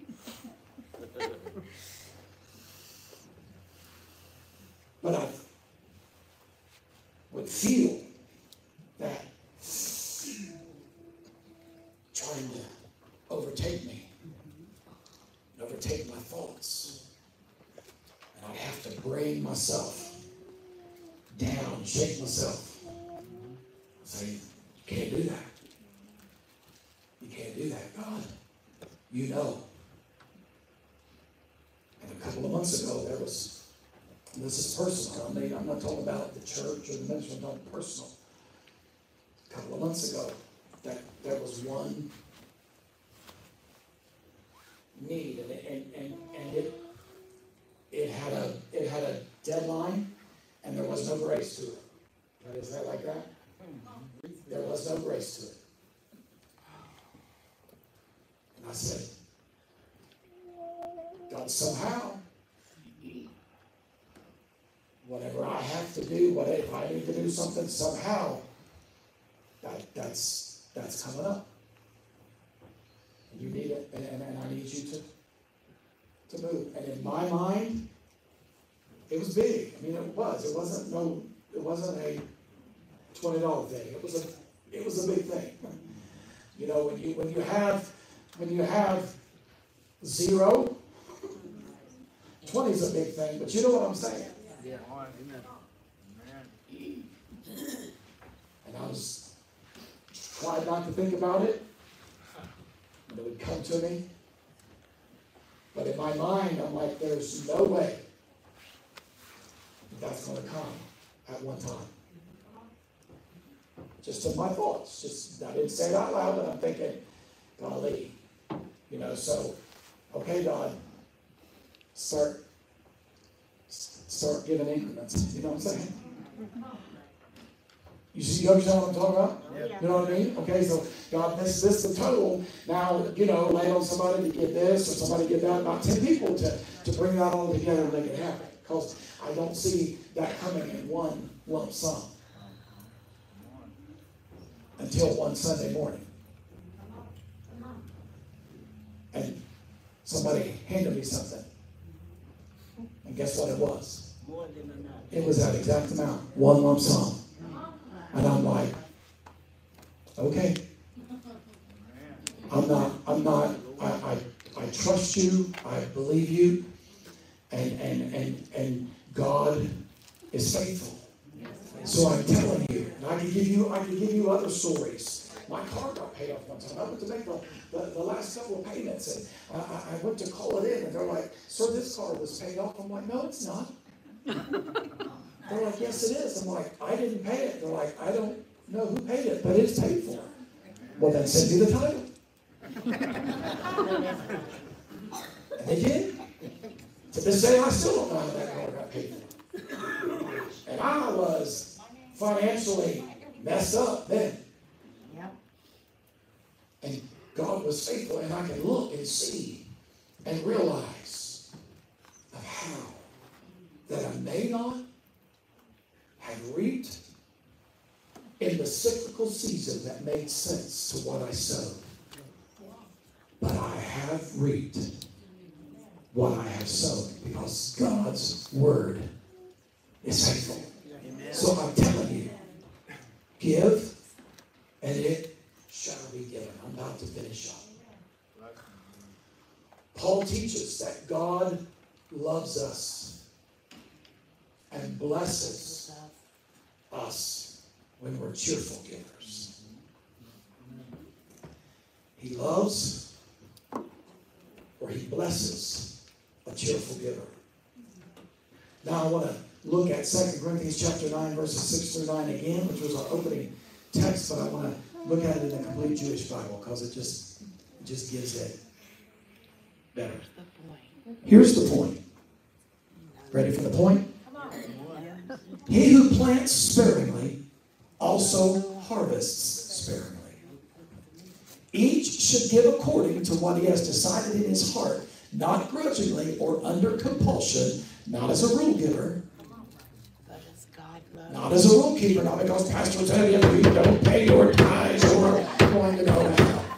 S1: But I would feel that trying to overtake me, overtake my thoughts. And I'd have to bring myself down, shake myself. Say, you can't do that. You can't do that, God. You know. And a couple of months ago, this is personal. I mean, I'm not talking about the church or the ministry, I'm talking personal. A couple of months ago, that there was one need, and it had a deadline, and there was no grace to it. Is that like that? There was no grace to it. And I said, God, somehow, whatever I have to do, if I need to do something, somehow, that's coming up. And you need it, and I need you to move. And in my mind, it was big. I mean, it was. It wasn't a $20 thing. It was a big thing. You know, when you have zero, 20 is a big thing, but you know what I'm saying.
S2: Yeah.
S1: And I tried not to think about it, and it would come to me. But in my mind, I'm like, there's no way that's going to come at one time. Just in my thoughts. I didn't say it out loud, but I'm thinking, golly. You know, so, okay, God, start giving increments. You know what I'm saying? You understand what I'm talking about?
S2: Yeah.
S1: You know what I mean? Okay, so God, this the total. Now, you know, lay on somebody to get this or somebody to get that. About 10 people to bring that all together and make it happen. Because I don't see that coming in one lump sum until one Sunday morning. And somebody handed me something. And guess what it was?
S2: More than enough.
S1: It was that exact amount. One lump sum. And I'm like, okay. I trust you. I believe you. And God is faithful. So I'm telling you, and I can give you other stories. My car got paid off one time. I went to make the last couple of payments, and I went to call it in, and they're like, "Sir, this car was paid off." I'm like, "No, it's not." They're like, "Yes, it is." I'm like, "I didn't pay it." They're like, "I don't know who paid it, but it's paid for." Well, then send me the title. And they did. To this day, I still don't know how that car got paid for. And I was financially messed up then. And God was faithful, and I can look and see and realize of how that I may not have reaped in the cyclical season that made sense to what I sowed. But I have reaped what I have sown because God's word is faithful. So I'm telling you, give and it shall be given. I'm about to finish up. Paul teaches that God loves us and blesses us when we're cheerful givers. He loves or he blesses a cheerful giver. Now I want to look at 2 Corinthians chapter 9, verses 6 through 9 again, which was our opening text, but I want to look at it in the complete Jewish Bible because it just gives it better. Here's the point. Ready for the point? He who plants sparingly also harvests sparingly. Each should give according to what he has decided in his heart, not grudgingly or under compulsion, not as a rule giver, not as a rule keeper, not because Pastor said if you don't pay your tithes, you're going to go to hell.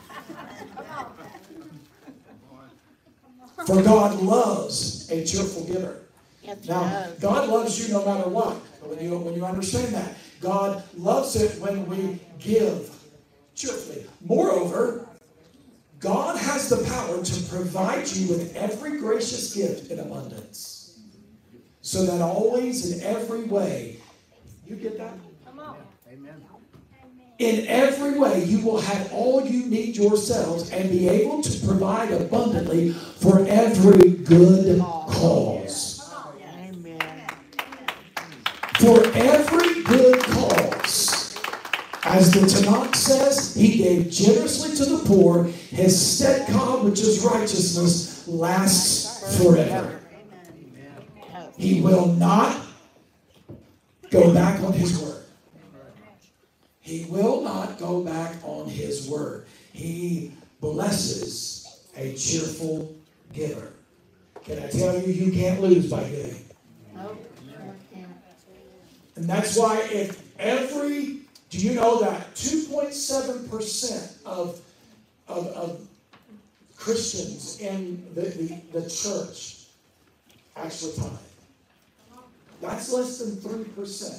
S1: For God loves a cheerful giver. Now, God loves you no matter what. When you understand that, God loves it when we give cheerfully. Moreover, God has the power to provide you with every gracious gift in abundance, so that always in every way, you get that?
S2: Come on. Amen.
S1: In every way, you will have all you need yourselves and be able to provide abundantly for every good cause.
S2: Amen.
S1: For every good cause. As the Tanakh says, he gave generously to the poor. His tzedakah, which is righteousness, lasts forever. He will not go back on his word. He will not go back on his word. He blesses a cheerful giver. Can I tell you, you can't lose by giving. And that's why do you know that 2.7% of Christians in the church actually tithe? That's less than 3%.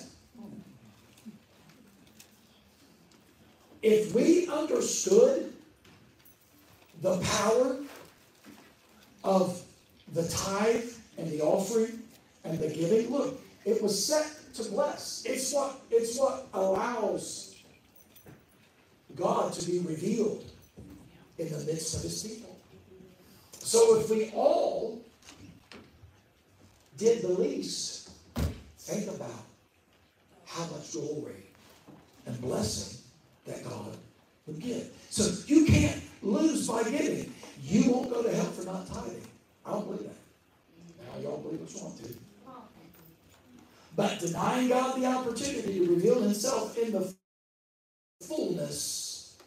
S1: If we understood the power of the tithe and the offering and the giving, look, it was set to bless. It's what allows God to be revealed in the midst of his people. So if we all did the least, think about how much glory and blessing that God would give. So you can't lose by giving. You won't go to hell for not tithing. I don't believe that. Now y'all believe what you want to. But denying God the opportunity to reveal himself in the fullness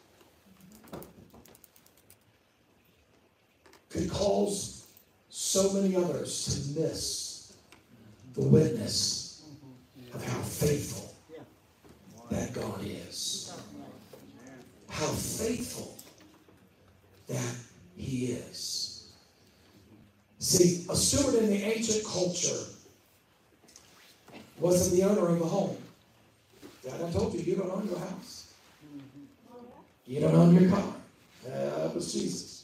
S1: could cause so many others to miss the witness of how faithful that God is. How faithful that he is. See, a steward in the ancient culture wasn't the owner of the home. Dad, I told you, you don't own your house. You don't own your car. That was Jesus.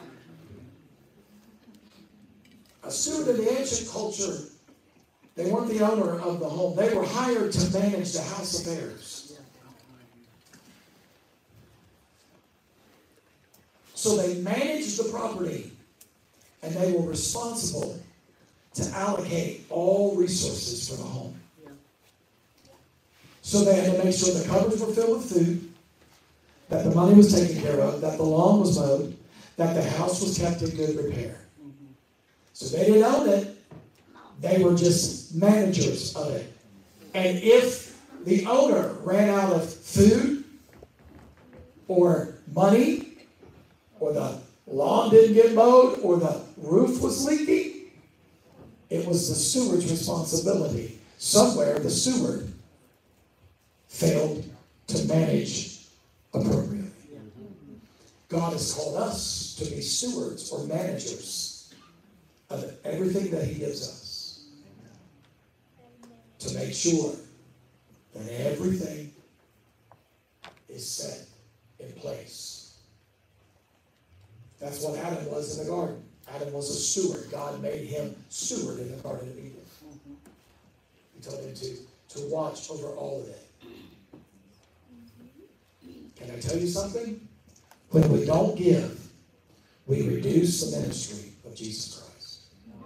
S1: A steward in the ancient culture, they weren't the owner of the home. They were hired to manage the house affairs. So they managed the property, and they were responsible to allocate all resources for the home. So they had to make sure the cupboards were filled with food, that the money was taken care of, that the lawn was mowed, that the house was kept in good repair. So they didn't own it. They were just managers of it. And if the owner ran out of food or money, or the lawn didn't get mowed, or the roof was leaking, it was the steward's responsibility. Somewhere the steward failed to manage appropriately. God has called us to be stewards or managers of everything that He gives us, to make sure that everything is set in place. That's what Adam was in the garden. Adam was a steward. God made him steward in the Garden of Eden. He told him to watch over all of it. Can I tell you something? When we don't give, we reduce the ministry of Jesus Christ.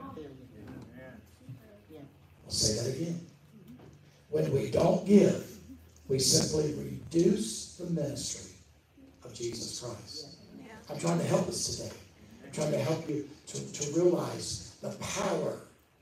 S1: I'll say that again. When we don't give, we simply reduce the ministry of Jesus Christ. I'm trying to help us today. I'm trying to help you to realize the power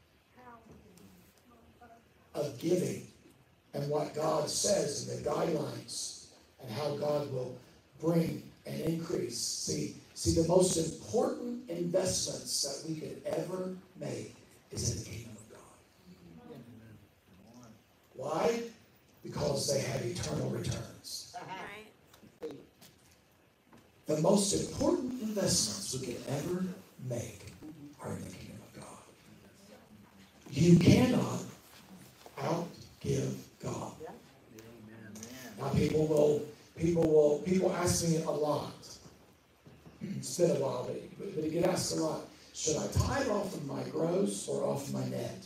S1: of giving and what God says in the guidelines and how God will bring an increase. See, the most important investments that we could ever make is in the kingdom of God. Why? Because they have eternal returns. The most important investments we could ever make are in the kingdom of God. You cannot outgive God. Now people ask me a lot. It's been a while, but you get asked a lot. Should I tithe off of my gross or off of my net?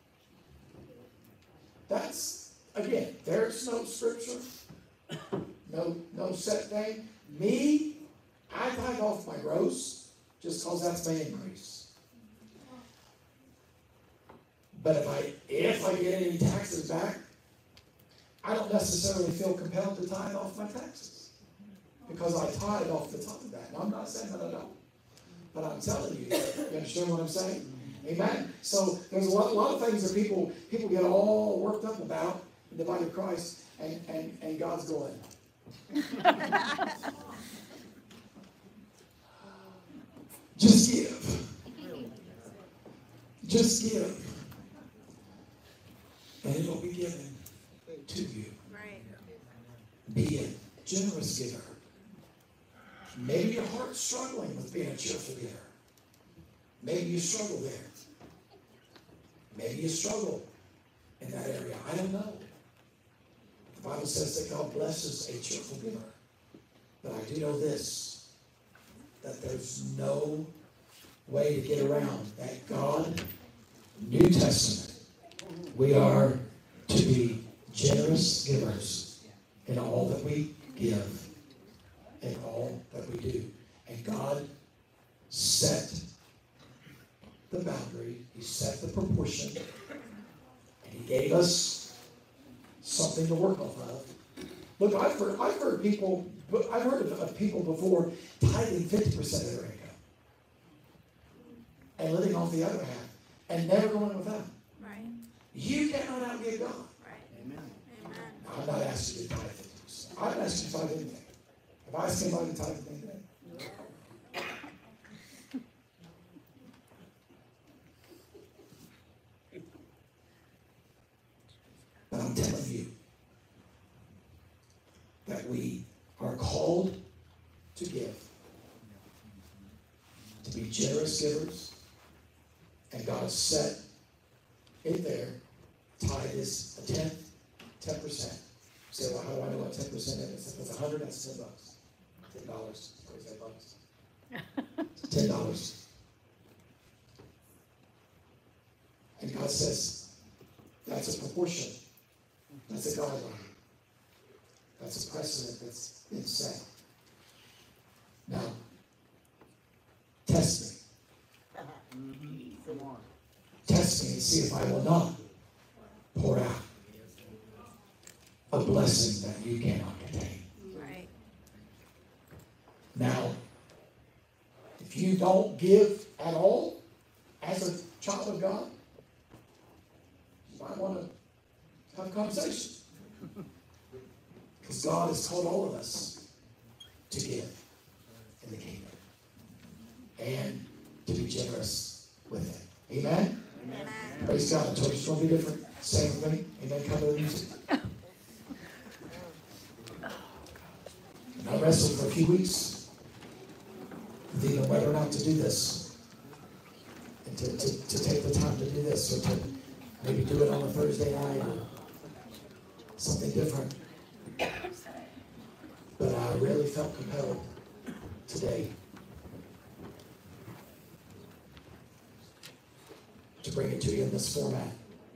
S1: That's, again, there's no scripture, no set thing. Me, I tithe off my gross just because that's my increase. But if I get any taxes back, I don't necessarily feel compelled to tithe off my taxes because I tithe off the top of that. And I'm not saying that I don't, but I'm telling you, you understand what I'm saying? Amen? So there's a lot of things that people get all worked up about in the body of Christ, and God's going, just give. Just give. And it will be given to you.
S3: Right.
S1: Be a generous giver. Maybe your heart's struggling with being a cheerful giver. Maybe you struggle there. Maybe you struggle in that area. I don't know. The Bible says that God blesses a cheerful giver. But I do know this, that there's no way to get around that God, New Testament, we are to be generous givers in all that we give, in all that we do. And God set the boundary, He set the proportion, and He gave us something to work off of. Look, I've heard people, I've heard of people before tithing 50% of their income and living off the other half and never going without.
S3: Right.
S1: You cannot outgive God.
S3: Right.
S2: Amen.
S3: Amen.
S1: I'm not asking you to tithe 50%. I'm asking you to tithe anything. If I ask anybody to tithe anything today, but I'm telling you that we are called to give, to be generous givers, God set it there. Tithe is a tenth, 10%. You say, well, how do I know what 10% is? If it's 100, that's $10. $10. Where's that bucks? $10. And God says, that's a proportion. That's a guideline. That's a precedent that's been set. Now, test me.
S2: Come on.
S1: Test me and see if I will not pour out a blessing that you cannot contain.
S3: Right.
S1: Now, if you don't give at all as a child of God, you might want to have a conversation. Because God has told all of us to give in the kingdom and to be generous with it. Amen?
S3: Amen.
S1: Praise God. I told you it's going to be different. Same thing. Amen. Come to the music. And I wrestled for a few weeks with even whether or not to do this. And to take the time to do this, or to maybe do it on a Thursday night or something different. But I really felt compelled today to bring it to you in this format.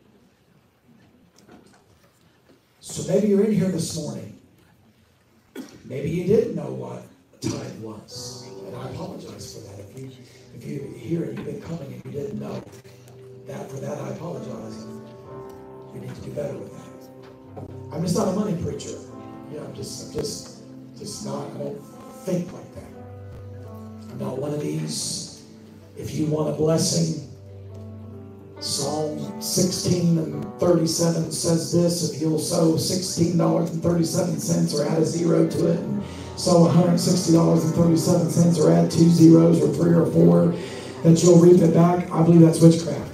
S1: So maybe you're in here this morning. Maybe you didn't know what tithe was. And I apologize for that. If you're here and you've been coming and you didn't know that, for that I apologize. We need to do better with that. I'm just not a money preacher. I'm just not, I don't think like that. I'm not one of these. If you want a blessing, Psalm 16:37 says this: if you'll sow $16.37 or add a zero to it, and sow $160.37 or add 2 zeros or 3 or 4, that you'll reap it back. I believe that's witchcraft.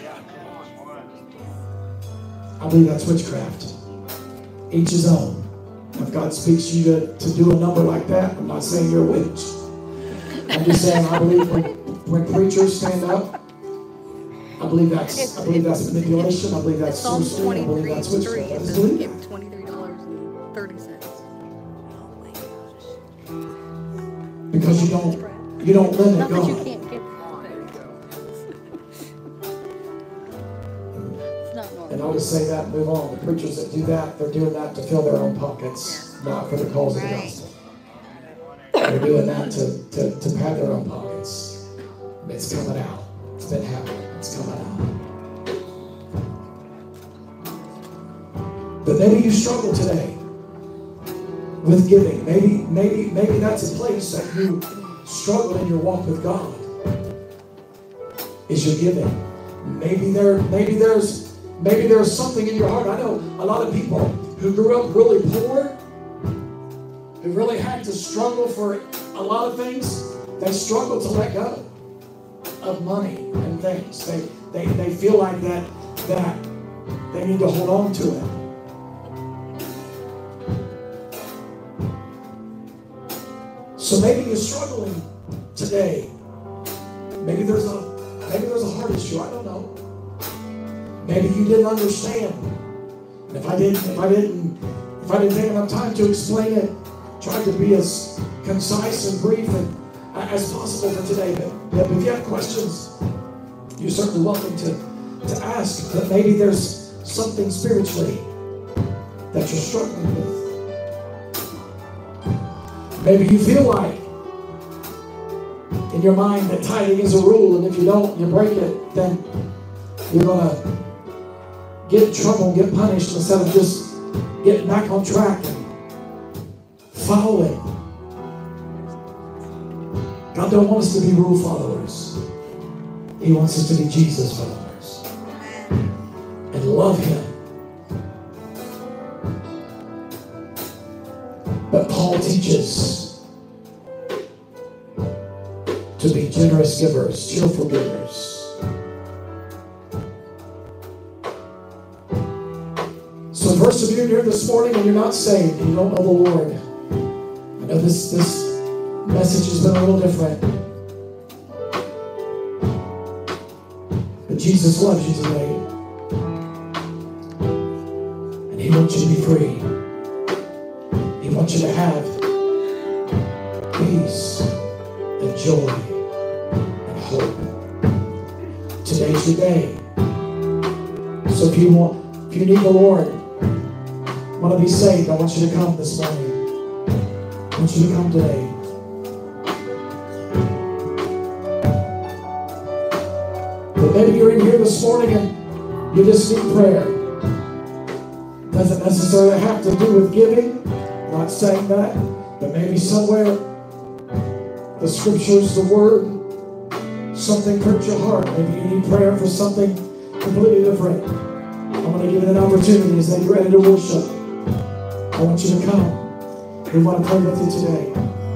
S1: I believe that's witchcraft. Each his own. If God speaks to you to do a number like that, I'm not saying you're a witch. I'm just saying I believe when preachers stand up, I believe that's manipulation. I believe that's sorcery. I believe that's witchcraft. I just believe it.
S4: $23.30.
S1: Because you don't limit
S4: Not that you
S1: God.
S4: can't give. It's not normal.
S1: And I'll just say that and move on. The preachers that do that, they're doing that to fill their own pockets, not for the cause of the
S3: Right.
S1: gospel. They're doing that to pad their own pockets. It's coming out. It's been happening. It's coming out. But maybe you struggle today with giving. Maybe that's a place that you struggle in your walk with God. Is your giving? Maybe there's something in your heart. I know a lot of people who grew up really poor, who really had to struggle for a lot of things. They struggle to let go of money and things. They feel like that they need to hold on to it. So maybe you're struggling today. Maybe there's a heart issue. I don't know. Maybe you didn't understand. And if I didn't take enough time to explain it, tried to be as concise and brief as possible for today. But if you have questions, you're certainly welcome to ask. But maybe there's something spiritually that you're struggling with. Maybe you feel like in your mind that tithing is a rule, and if you don't, you break it, then you're going to get in trouble and get punished instead of just getting back on track and following. God don't want us to be rule followers. He wants us to be Jesus followers and love Him. But Paul teaches to be generous givers, cheerful givers. So first of you here this morning and you're not saved and you don't know the Lord, I know this message has been a little different. But Jesus loves you today. And He wants you to be free. He wants you to have peace and joy and hope. Today's your day. So if you need the Lord, want to be saved, I want you to come this morning. I want you to come today. But maybe you're in here this morning and you just need prayer. Doesn't necessarily have to do with giving. I'm not saying that. But maybe somewhere the scriptures, the word, something hurt your heart. Maybe you need prayer for something completely different. I'm going to give you an opportunity as they get ready to worship. I want you to come. We want to pray with you today.